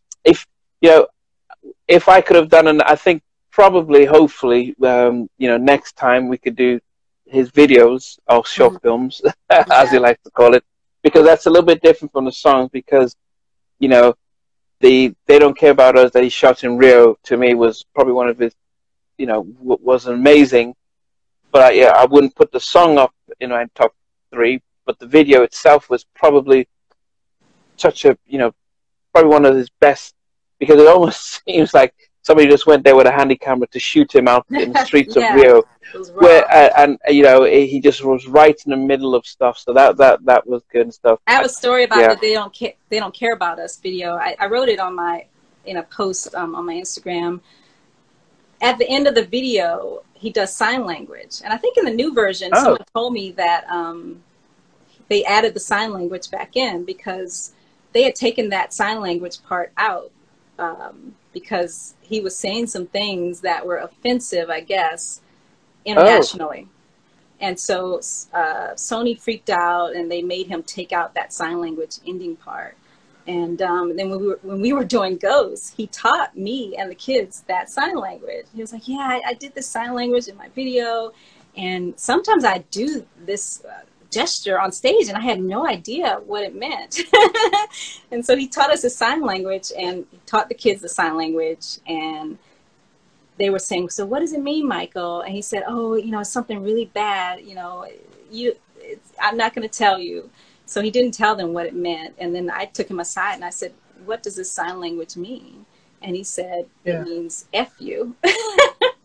if I could have done I think probably, hopefully, next time we could do his videos or short films, as he likes to call it, because that's a little bit different from the songs, because, you know, They Don't Care About Us that he shot in Rio, to me, was probably one of his, you know, was amazing. But I wouldn't put the song up, you know, in top 3, but the video itself was probably such a, you know, probably one of his best, because it almost seems like somebody just went there with a handy camera to shoot him out in the streets of Rio, and you know, he just was right in the middle of stuff. So that was good and stuff. I have a story about the They Don't Care About Us video. I wrote it in a post on my Instagram. At the end of the video, he does sign language, and I think in the new version, someone told me that they added the sign language back in because they had taken that sign language part out, because he was saying some things that were offensive, I guess, internationally. And so Sony freaked out, and they made him take out that sign language ending part. And then when we were doing Ghosts, he taught me and the kids that sign language. He was like, yeah, I did this sign language in my video, and sometimes I do this gesture on stage, and I had no idea what it meant. And so he taught us the sign language, and he taught the kids the sign language, and they were saying, so what does it mean, Michael? And he said, oh, you know, it's something really bad, you know, I'm not going to tell you. So he didn't tell them what it meant. And then I took him aside and I said, what does this sign language mean? And he said, it means F you.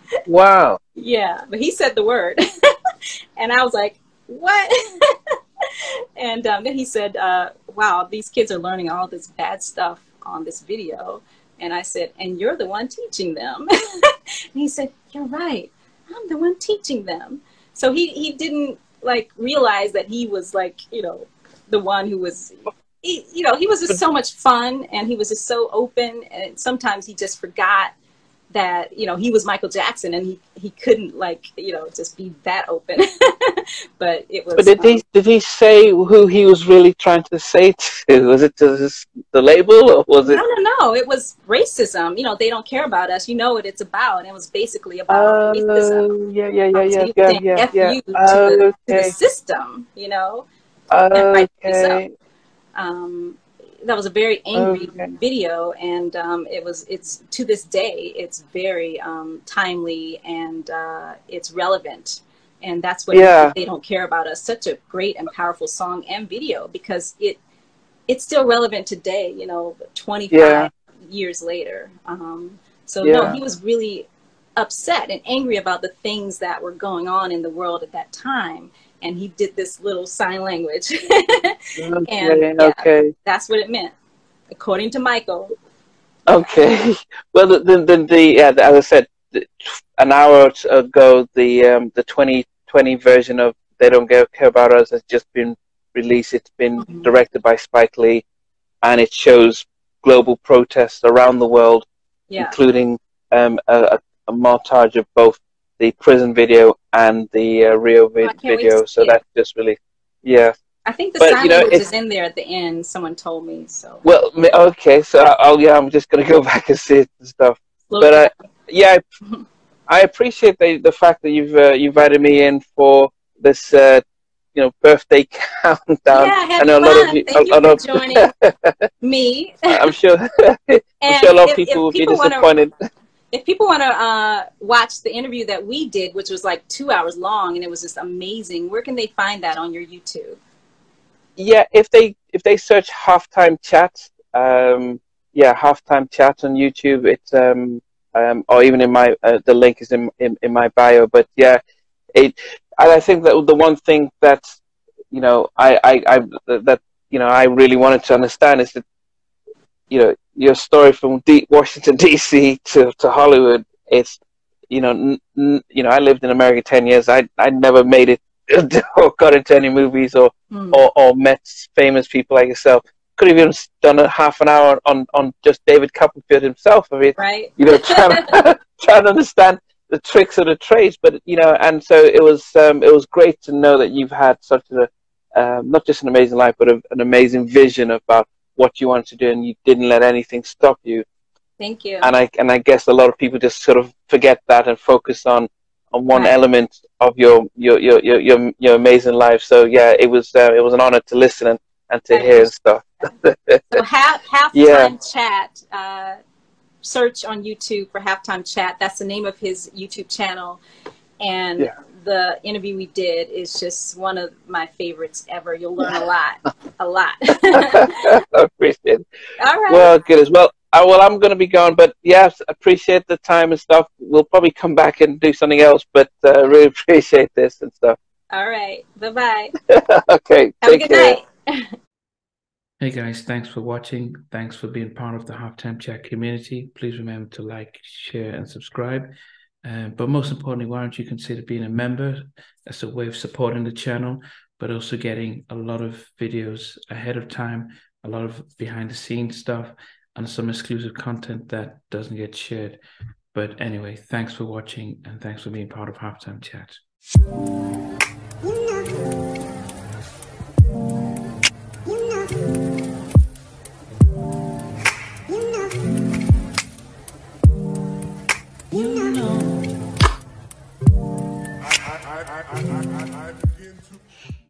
Wow. Yeah, but he said the word. And I was like, what? And then he said, wow, these kids are learning all this bad stuff on this video. And I said, and you're the one teaching them. And he said, you're right. I'm the one teaching them. So he didn't like realize that he was like, you know, the one who was, you know, he was just so much fun, and he was just so open. And sometimes he just forgot that, you know, he was Michael Jackson, and he couldn't, like, you know, just be that open. But it was. But did he say who he was really trying to say to? Was it to the label, or was it? No. It was racism. You know, they don't care about us. You know what it's about. And it was basically about racism. Yeah. F you to the system. You know. Okay. That was a very angry video, and it's to this day it's very timely, and it's relevant, and that's what They Don't Care About Us. Such a great and powerful song and video, because it's still relevant today, you know, 25 years later. No, he was really upset and angry about the things that were going on in the world at that time. And he did this little sign language. That's what it meant, according to Michael. Okay. Well, then as I said, an hour ago, the 2020 version of They Don't Care About Us has just been released. It's been directed by Spike Lee, and it shows global protests around the world, including a montage of both the prison video and the Rio video. So that's just really, I think the sign language is in there at the end. Someone told me so. Well, okay, so I'm just gonna go back and see it and stuff. But I appreciate the fact that you've invited me in for this, you know, birthday countdown. Yeah, I know fun. Thank you for joining me. I'm sure. I'm sure a lot of people will be disappointed. If people want to watch the interview that we did, which was like 2 hours long, and it was just amazing, where can they find that on your YouTube? Yeah, if they search Halftime Chat, Halftime Chat on YouTube, it's or even in my the link is in my bio. But yeah, I think that the one thing that, you know, I really wanted to understand is that, you know, your story from Washington D.C. to Hollywood. It's, you know, I lived in America 10 years. I never made it or got into any movies or met famous people like yourself. Could have even done a half an hour on just David Copperfield himself. I mean, you know, trying to understand the tricks of the trades. But, you know, and so it was great to know that you've had such a not just an amazing life, but an amazing vision about what you wanted to do, and you didn't let anything stop you. Thank you. And I guess a lot of people just sort of forget that and focus on one element of your amazing life. So yeah, it was an honor to listen and to hear and stuff. So Halftime Chat, search on YouTube for Halftime Chat. That's the name of his YouTube channel, and the interview we did is just one of my favorites ever. You'll learn a lot. I appreciate it. All right. Well, good as well. I'm going to be going, but yes, appreciate the time and stuff. We'll probably come back and do something else, but really appreciate this and stuff. All right. Bye-bye. Okay. Have a good night. Hey guys, thanks for watching. Thanks for being part of the Halftime Chat community. Please remember to like, share, and subscribe. But most importantly, why don't you consider being a member? That's a way of supporting the channel, but also getting a lot of videos ahead of time, a lot of behind the scenes stuff, and some exclusive content that doesn't get shared. But anyway, thanks for watching, and thanks for being part of Halftime Chat. I begin to